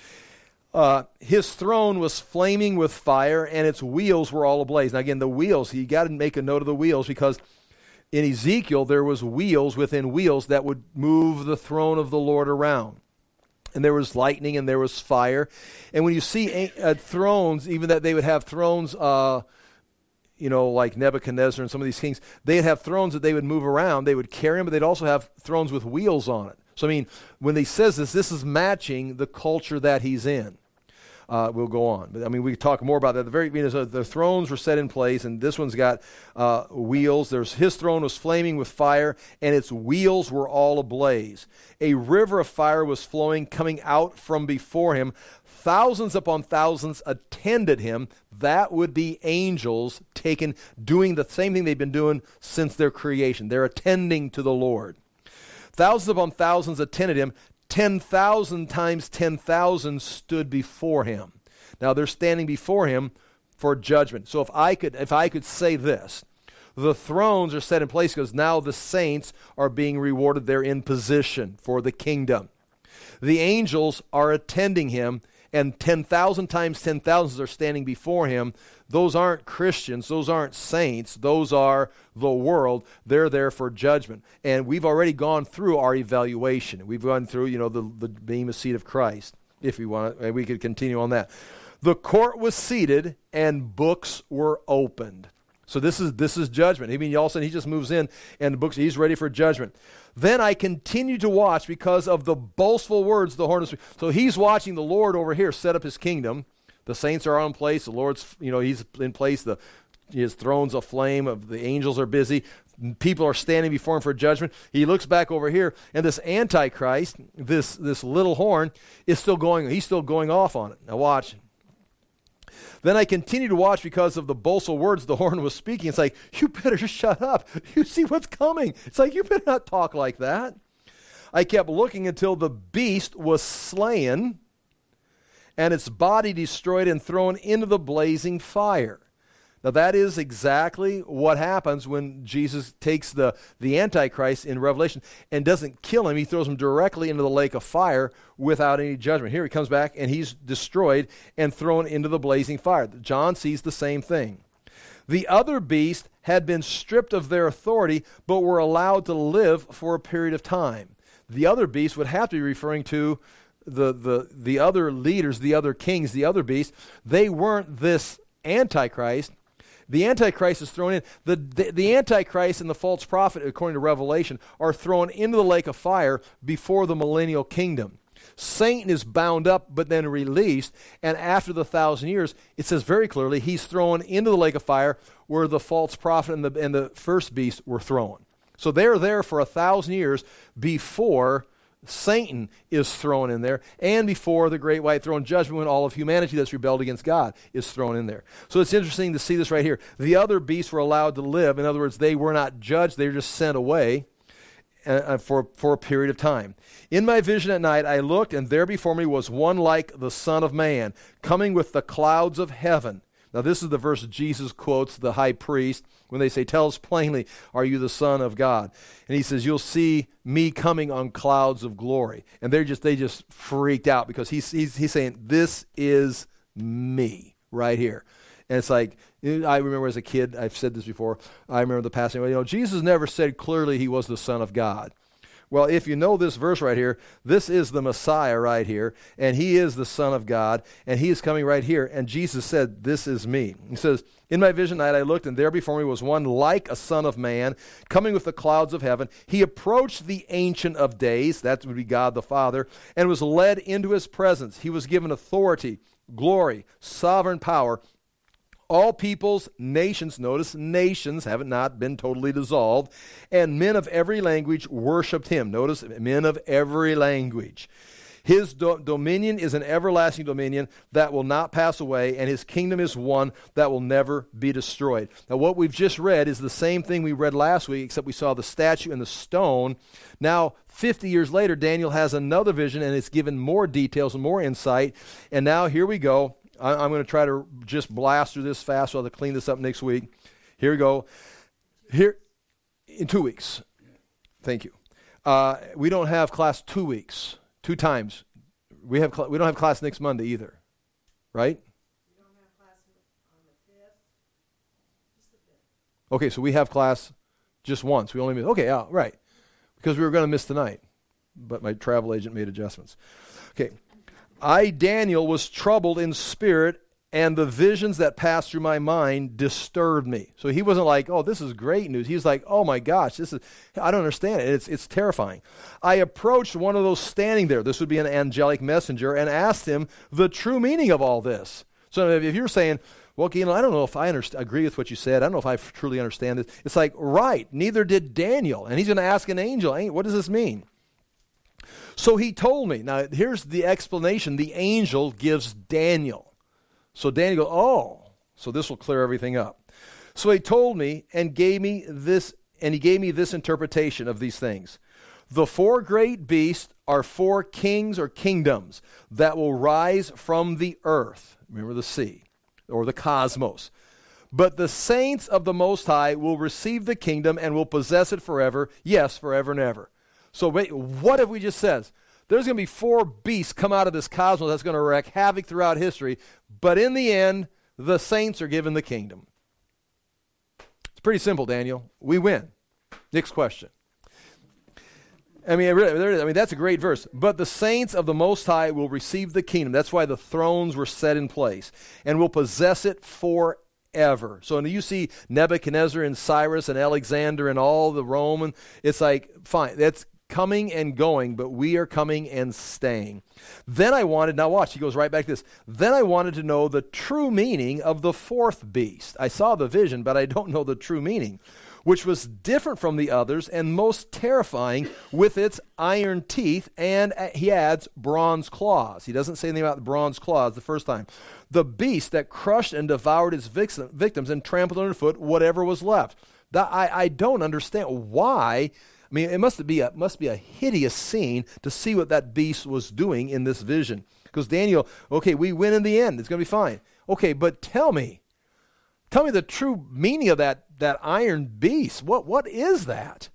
His throne was flaming with fire, and its wheels were all ablaze. Now again, the wheels, you got to make a note of the wheels, because in Ezekiel, there was wheels within wheels that would move the throne of the Lord around. And there was lightning and there was fire. And when you see thrones, even that they would have thrones, like Nebuchadnezzar and some of these kings, they'd have thrones that they would move around. They would carry them, but they'd also have thrones with wheels on it. So, I mean, when he says this is matching the culture that he's in. We'll go on. But, I mean, we could talk more about that. The thrones were set in place, and this one's got wheels. His throne was flaming with fire, and its wheels were all ablaze. A river of fire was flowing, coming out from before him. Thousands upon thousands attended him. That would be angels doing the same thing they've been doing since their creation. They're attending to the Lord. Thousands upon thousands attended him. 10,000 times 10,000 stood before him. Now they're standing before him for judgment. So if I could say this, the thrones are set in place because now the saints are being rewarded. They're in position for the kingdom. The angels are attending him, and 10,000 times 10,000s are standing before him. Those aren't Christians. Those aren't saints. Those are the world. They're there for judgment. And we've already gone through our evaluation. We've gone through, the bema seat of Christ. If we want to, we could continue on that. The court was seated and books were opened. So this is judgment. I mean, all of a sudden he just moves in and he's ready for judgment. Then I continued to watch because of the boastful words the horn was. So he's watching the Lord over here set up his kingdom. The saints are on place. The Lord's, he's in place. His throne's aflame. The angels are busy. People are standing before him for judgment. He looks back over here, and this Antichrist, this little horn, is still going. He's still going off on it. Now watch. Then I continued to watch because of the boastful words the horn was speaking. It's like, you better just shut up. You see what's coming. It's like, you better not talk like that. I kept looking until the beast was slain and its body destroyed and thrown into the blazing fire. Now that is exactly what happens when Jesus takes the Antichrist in Revelation and doesn't kill him. He throws him directly into the lake of fire without any judgment. Here he comes back and he's destroyed and thrown into the blazing fire. John sees the same thing. The other beasts had been stripped of their authority but were allowed to live for a period of time. The other beasts would have to be referring to the other leaders, the other kings, the other beasts. They weren't this Antichrist. The Antichrist is thrown in. The Antichrist and the false prophet, according to Revelation, are thrown into the lake of fire before the millennial kingdom. Satan is bound up but then released, and after the 1,000 years, it says very clearly, he's thrown into the lake of fire where the false prophet and the first beast were thrown. So they're there for 1,000 years before Satan is thrown in there, and before the great white throne judgment when all of humanity that's rebelled against God is thrown in there. So it's interesting to see this right here. The other beasts were allowed to live. In other words, they were not judged. They were just sent away for a period of time. In my vision at night, I looked, and there before me was one like the Son of Man, coming with the clouds of heaven. Now this is the verse Jesus quotes the high priest when they say, tell us plainly, are you the Son of God? And he says, you'll see me coming on clouds of glory. And they just freaked out because he's saying, this is me right here. And it's like, I remember as a kid, I've said this before, I remember the passing, Jesus never said clearly he was the Son of God. Well, if you know this verse right here, this is the Messiah right here, and he is the Son of God, and he is coming right here, and Jesus said, this is me. He says, in my vision night I looked, and there before me was one like a Son of Man, coming with the clouds of heaven. He approached the Ancient of Days, that would be God the Father, and was led into his presence. He was given authority, glory, sovereign power. All peoples, nations, notice nations have not been totally dissolved, and men of every language worshipped him. Notice men of every language. His dominion is an everlasting dominion that will not pass away, and his kingdom is one that will never be destroyed. Now what we've just read is the same thing we read last week, except we saw the statue and the stone. Now 50 years later, Daniel has another vision, and it's given more details and more insight, and now here we go. I'm going to try to just blast through this fast so I'll have to clean this up next week. Here we go. Here, in 2 weeks. Thank you. We don't have class 2 weeks, 2 times. We don't have class next Monday either, right? We don't have class on the 5th, just the 5th. Okay, so we have class just once. We only miss. Okay, yeah, right. Because we were going to miss tonight, but my travel agent made adjustments. Okay. I, Daniel, was troubled in spirit, and the visions that passed through my mind disturbed me. So he wasn't like, oh, this is great news. He was like, oh my gosh, I don't understand it. It's terrifying. I approached one of those standing there. This would be an angelic messenger, and asked him the true meaning of all this. So if you're saying, well, Galen, I don't know if I agree with what you said. I don't know if I truly understand this. It's like, right, neither did Daniel. And he's going to ask an angel, what does this mean? So he told me. Now, here's the explanation the angel gives Daniel. So Daniel goes, oh, so this will clear everything up. So he told me and gave me this, and he gave me this interpretation of these things. The 4 great beasts are 4 kings or kingdoms that will rise from the earth. Remember the sea or the cosmos. But the saints of the Most High will receive the kingdom and will possess it forever. Yes, forever and ever. So wait, what have we just said? There's going to be 4 beasts come out of this cosmos that's going to wreak havoc throughout history. But in the end, the saints are given the kingdom. It's pretty simple, Daniel. We win. Next question. I mean, that's a great verse. But the saints of the Most High will receive the kingdom. That's why the thrones were set in place. And will possess it forever. So when you see Nebuchadnezzar and Cyrus and Alexander and all the Roman, it's like, fine, that's coming and going, but we are coming and staying. Then I wanted, now watch, he goes right back to this. Then I wanted to know the true meaning of the 4th beast. I saw the vision, but I don't know the true meaning. which was different from the others and most terrifying with its iron teeth, and he adds bronze claws. He doesn't say anything about the bronze claws the first time. The beast that crushed and devoured its victims and trampled underfoot whatever was left. I don't understand why. I mean, it must be a hideous scene to see what that beast was doing in this vision. Because Daniel, okay, we win in the end. It's going to be fine. Okay, but tell me the true meaning of that iron beast. What is that?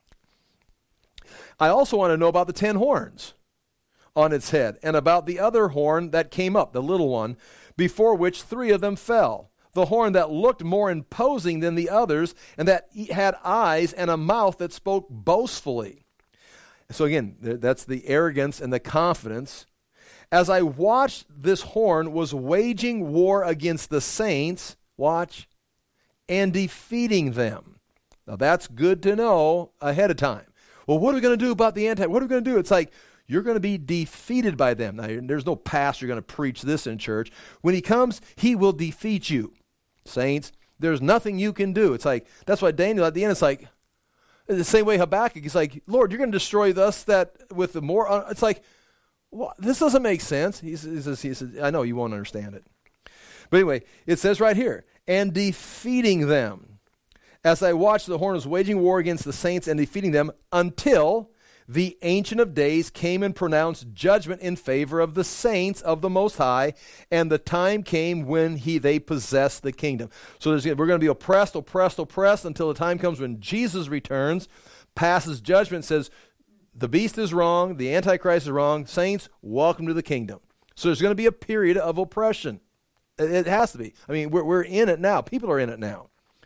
I also want to know about the 10 horns on its head and about the other horn that came up, the little one, before which 3 of them fell. The horn that looked more imposing than the others and that had eyes and a mouth that spoke boastfully. So again, that's the arrogance and the confidence. As I watched, this horn was waging war against the saints, watch, and defeating them. Now that's good to know ahead of time. Well, what are we going to do about the what are we going to do? It's like, you're going to be defeated by them. Now, there's no pastor going to preach this in church. When he comes, he will defeat you. Saints, there's nothing you can do. It's like, that's why Daniel at the end, it's like, the same way Habakkuk, he's like, Lord, you're going to destroy us that with the more, it's like, well, this doesn't make sense. He says, I know you won't understand it. But anyway, it says right here, and defeating them. As I watched, the horn was waging war against the saints and defeating them until the Ancient of Days came and pronounced judgment in favor of the saints of the Most High, and the time came when they possessed the kingdom. So we're going to be oppressed until the time comes when Jesus returns, passes judgment, says, the beast is wrong, the Antichrist is wrong, saints, welcome to the kingdom. So there's going to be a period of oppression. It has to be. I mean, we're in it now. People are in it now.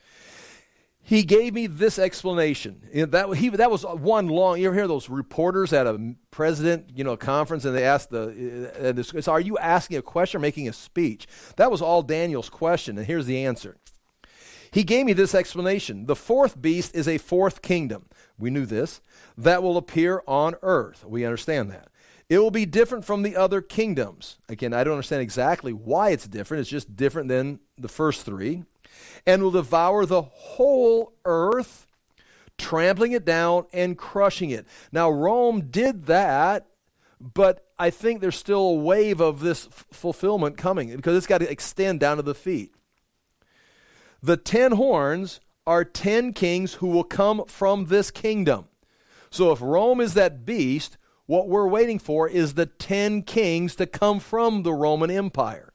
He gave me this explanation. That was one long. You ever hear those reporters at a president, conference, and they ask are you asking a question or making a speech? That was all Daniel's question, and here's the answer. He gave me this explanation. The 4th beast is a 4th kingdom. We knew this. That will appear on earth. We understand that. It will be different from the other kingdoms. Again, I don't understand exactly why it's different. It's just different than the first 3. And will devour the whole earth, trampling it down and crushing it. Now, Rome did that, but I think there's still a wave of this fulfillment coming because it's got to extend down to the feet. The 10 horns are 10 kings who will come from this kingdom. So if Rome is that beast, what we're waiting for is the 10 kings to come from the Roman Empire.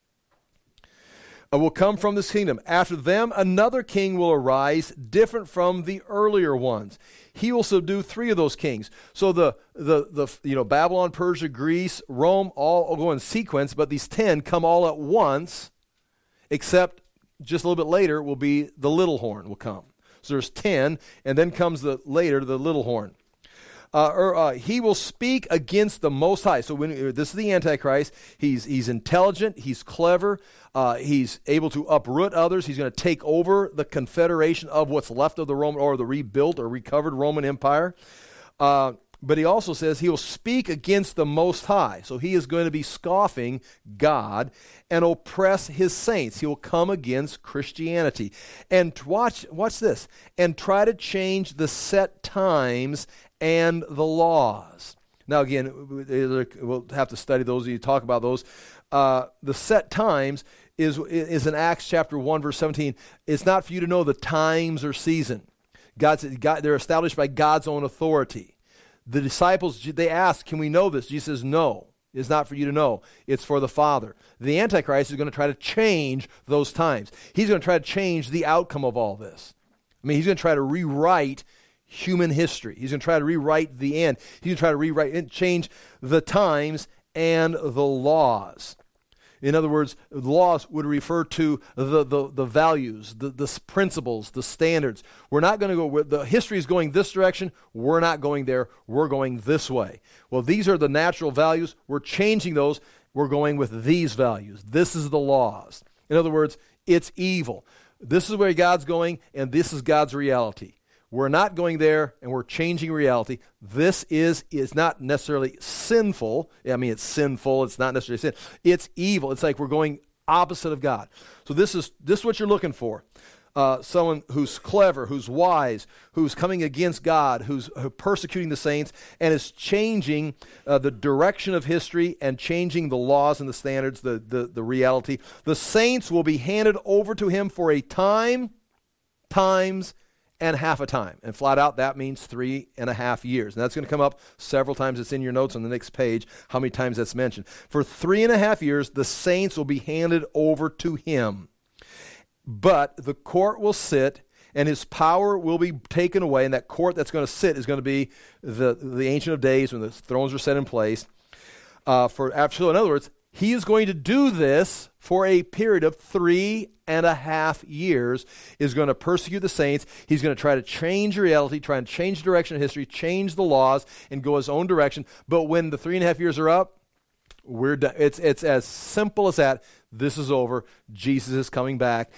Will come from this kingdom. After them, another king will arise, different from the earlier ones. He will subdue 3 of those kings. So the Babylon, Persia, Greece, Rome, all go in sequence, but these 10 come all at once, except just a little bit later will be the little horn will come. So there's 10, and then comes the little horn. He will speak against the Most High. So this is the Antichrist. He's intelligent. He's clever. He's able to uproot others. He's going to take over the confederation of what's left of the Roman or the rebuilt or recovered Roman Empire. But he also says he will speak against the Most High. So he is going to be scoffing God and oppress his saints. He will come against Christianity. And watch this. And try to change the set times and the laws. Now again, we'll have to study those. You talk about those. The set times is in Acts chapter 1, verse 17. It's not for you to know the times or season. They're established by God's own authority. The disciples, they ask, can we know this? Jesus says, no, it's not for you to know. It's for the Father. The Antichrist is going to try to change those times. He's going to try to change the outcome of all this. I mean, he's going to try to rewrite human history. He's going to try to rewrite the end. He's going to try to rewrite and change the times and the laws. In other words, the laws would refer to the values, the principles, the standards. We're not going to go, the history is going this direction. We're not going there. We're going this way. Well, these are the natural values. We're changing those. We're going with these values. This is the laws. In other words, it's evil. This is where God's going, and this is God's reality. We're not going there, and we're changing reality. This is not necessarily sinful. I mean, it's sinful. It's not necessarily sin. It's evil. It's like we're going opposite of God. So this is what you're looking for. someone who's clever, who's wise, who's coming against God, who's persecuting the saints, and is changing the direction of history and changing the laws and the standards, the reality. The saints will be handed over to him for a time, times, and half a time. And flat out, that means 3.5 years. And that's going to come up several times. It's in your notes on the next page, how many times that's mentioned. For 3.5 years, the saints will be handed over to him. But the court will sit, and his power will be taken away, and that court that's going to sit is going to be the Ancient of Days when the thrones are set in place. So in other words, he is going to do this for a period of 3.5 years, is going to persecute the saints. He's going to try to change reality, try and change the direction of history, change the laws, and go his own direction. But when the 3.5 years are up, we're done. It's as simple as that. This is over. Jesus is coming back.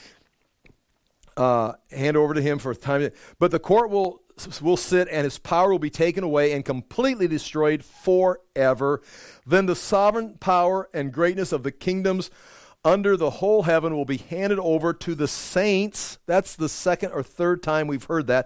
Hand over to him for time. But the court will sit, and his power will be taken away and completely destroyed forever. Then the sovereign power and greatness of the kingdoms under the whole heaven will be handed over to the saints. That's the second or third time we've heard that.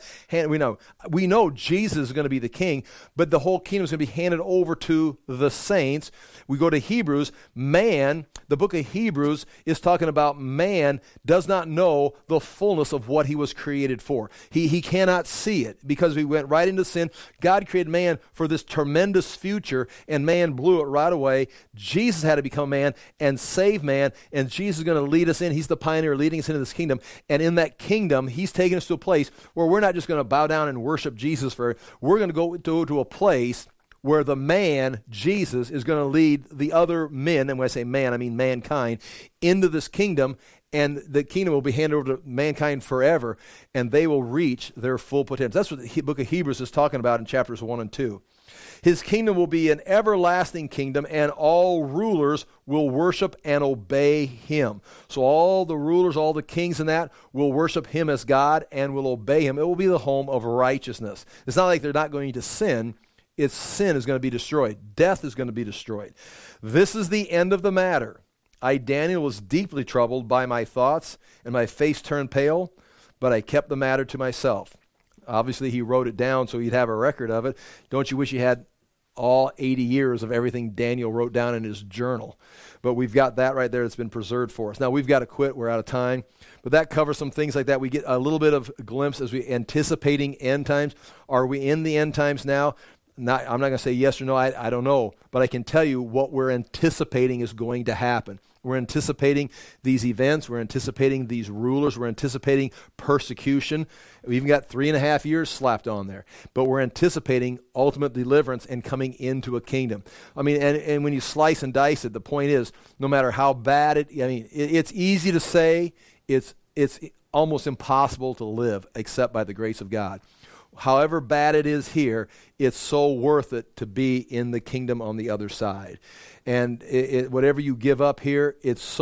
We know Jesus is going to be the king, but the whole kingdom is going to be handed over to the saints. We go to Hebrews. Man, the book of Hebrews is talking about man does not know the fullness of what he was created for. He cannot see it because we went right into sin. God created man for this tremendous future, and man blew it right away. Jesus had to become man and save man. And Jesus is going to lead us in. He's the pioneer leading us into this kingdom. And in that kingdom, he's taking us to a place where we're not just going to bow down and worship Jesus. We're going to go to a place where the man, Jesus, is going to lead the other men, and when I say man, I mean mankind, into this kingdom. And the kingdom will be handed over to mankind forever, and they will reach their full potential. That's what the book of Hebrews is talking about in chapters 1 and 2. His kingdom will be an everlasting kingdom, and all rulers will worship and obey him. So all the rulers, all the kings and that will worship him as God and will obey him. It will be the home of righteousness. It's not like they're not going to sin. Its sin is going to be destroyed. Death is going to be destroyed. This is the end of the matter. I, Daniel, was deeply troubled by my thoughts, and my face turned pale, but I kept the matter to myself. Obviously, he wrote it down so he'd have a record of it. Don't you wish you had all 80 years of everything Daniel wrote down in his journal? But we've got that right there that's been preserved for us. Now, we've got to quit. We're out of time. But that covers some things like that. We get a little bit of a glimpse as we anticipating end times. Are we in the end times now? I'm not going to say yes or no. I don't know. But I can tell you what we're anticipating is going to happen. We're anticipating these events. We're anticipating these rulers. We're anticipating persecution. We even got 3.5 years slapped on there. But we're anticipating ultimate deliverance and coming into a kingdom. I mean, and when you slice and dice it, the point is, no matter how bad it's easy to say, it's almost impossible to live except by the grace of God. However bad it is here, it's so worth it to be in the kingdom on the other side. And whatever you give up here, it's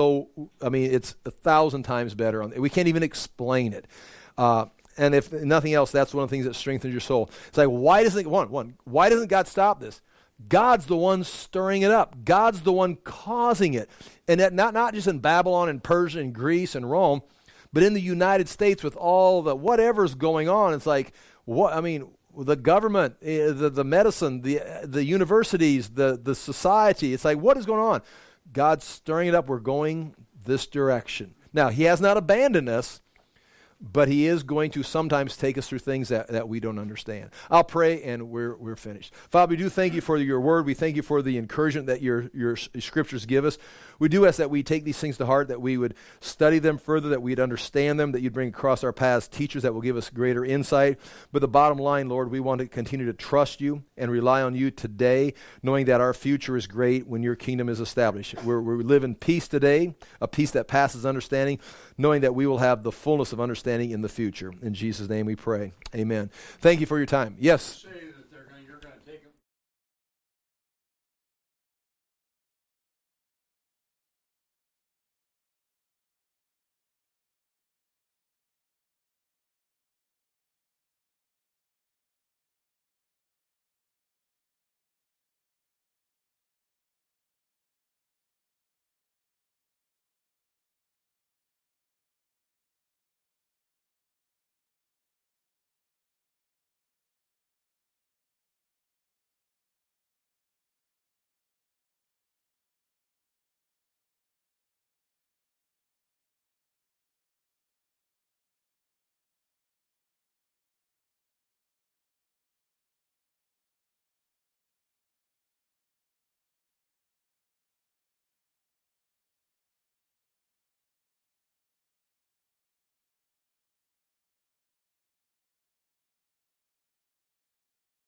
1,000 times better. We can't even explain it. And if nothing else, that's one of the things that strengthens your soul. It's like, why doesn't God stop this? God's the one stirring it up. God's the one causing it. And that not just in Babylon and Persia and Greece and Rome, but in the United States with all the whatever's going on. It's like, the government, the medicine, the universities, the society. It's like, what is going on? God's stirring it up. We're going this direction. Now, he has not abandoned us, but he is going to sometimes take us through things that we don't understand. I'll pray, and we're finished. Father, we do thank you for your word. We thank you for the encouragement that your scriptures give us. We do ask that we take these things to heart, that we would study them further, that we'd understand them, that you'd bring across our paths teachers that will give us greater insight. But the bottom line, Lord, we want to continue to trust you and rely on you today, knowing that our future is great when your kingdom is established. We live in peace today, a peace that passes understanding, knowing that we will have the fullness of understanding in the future. In Jesus' name we pray. Amen. Thank you for your time. Yes?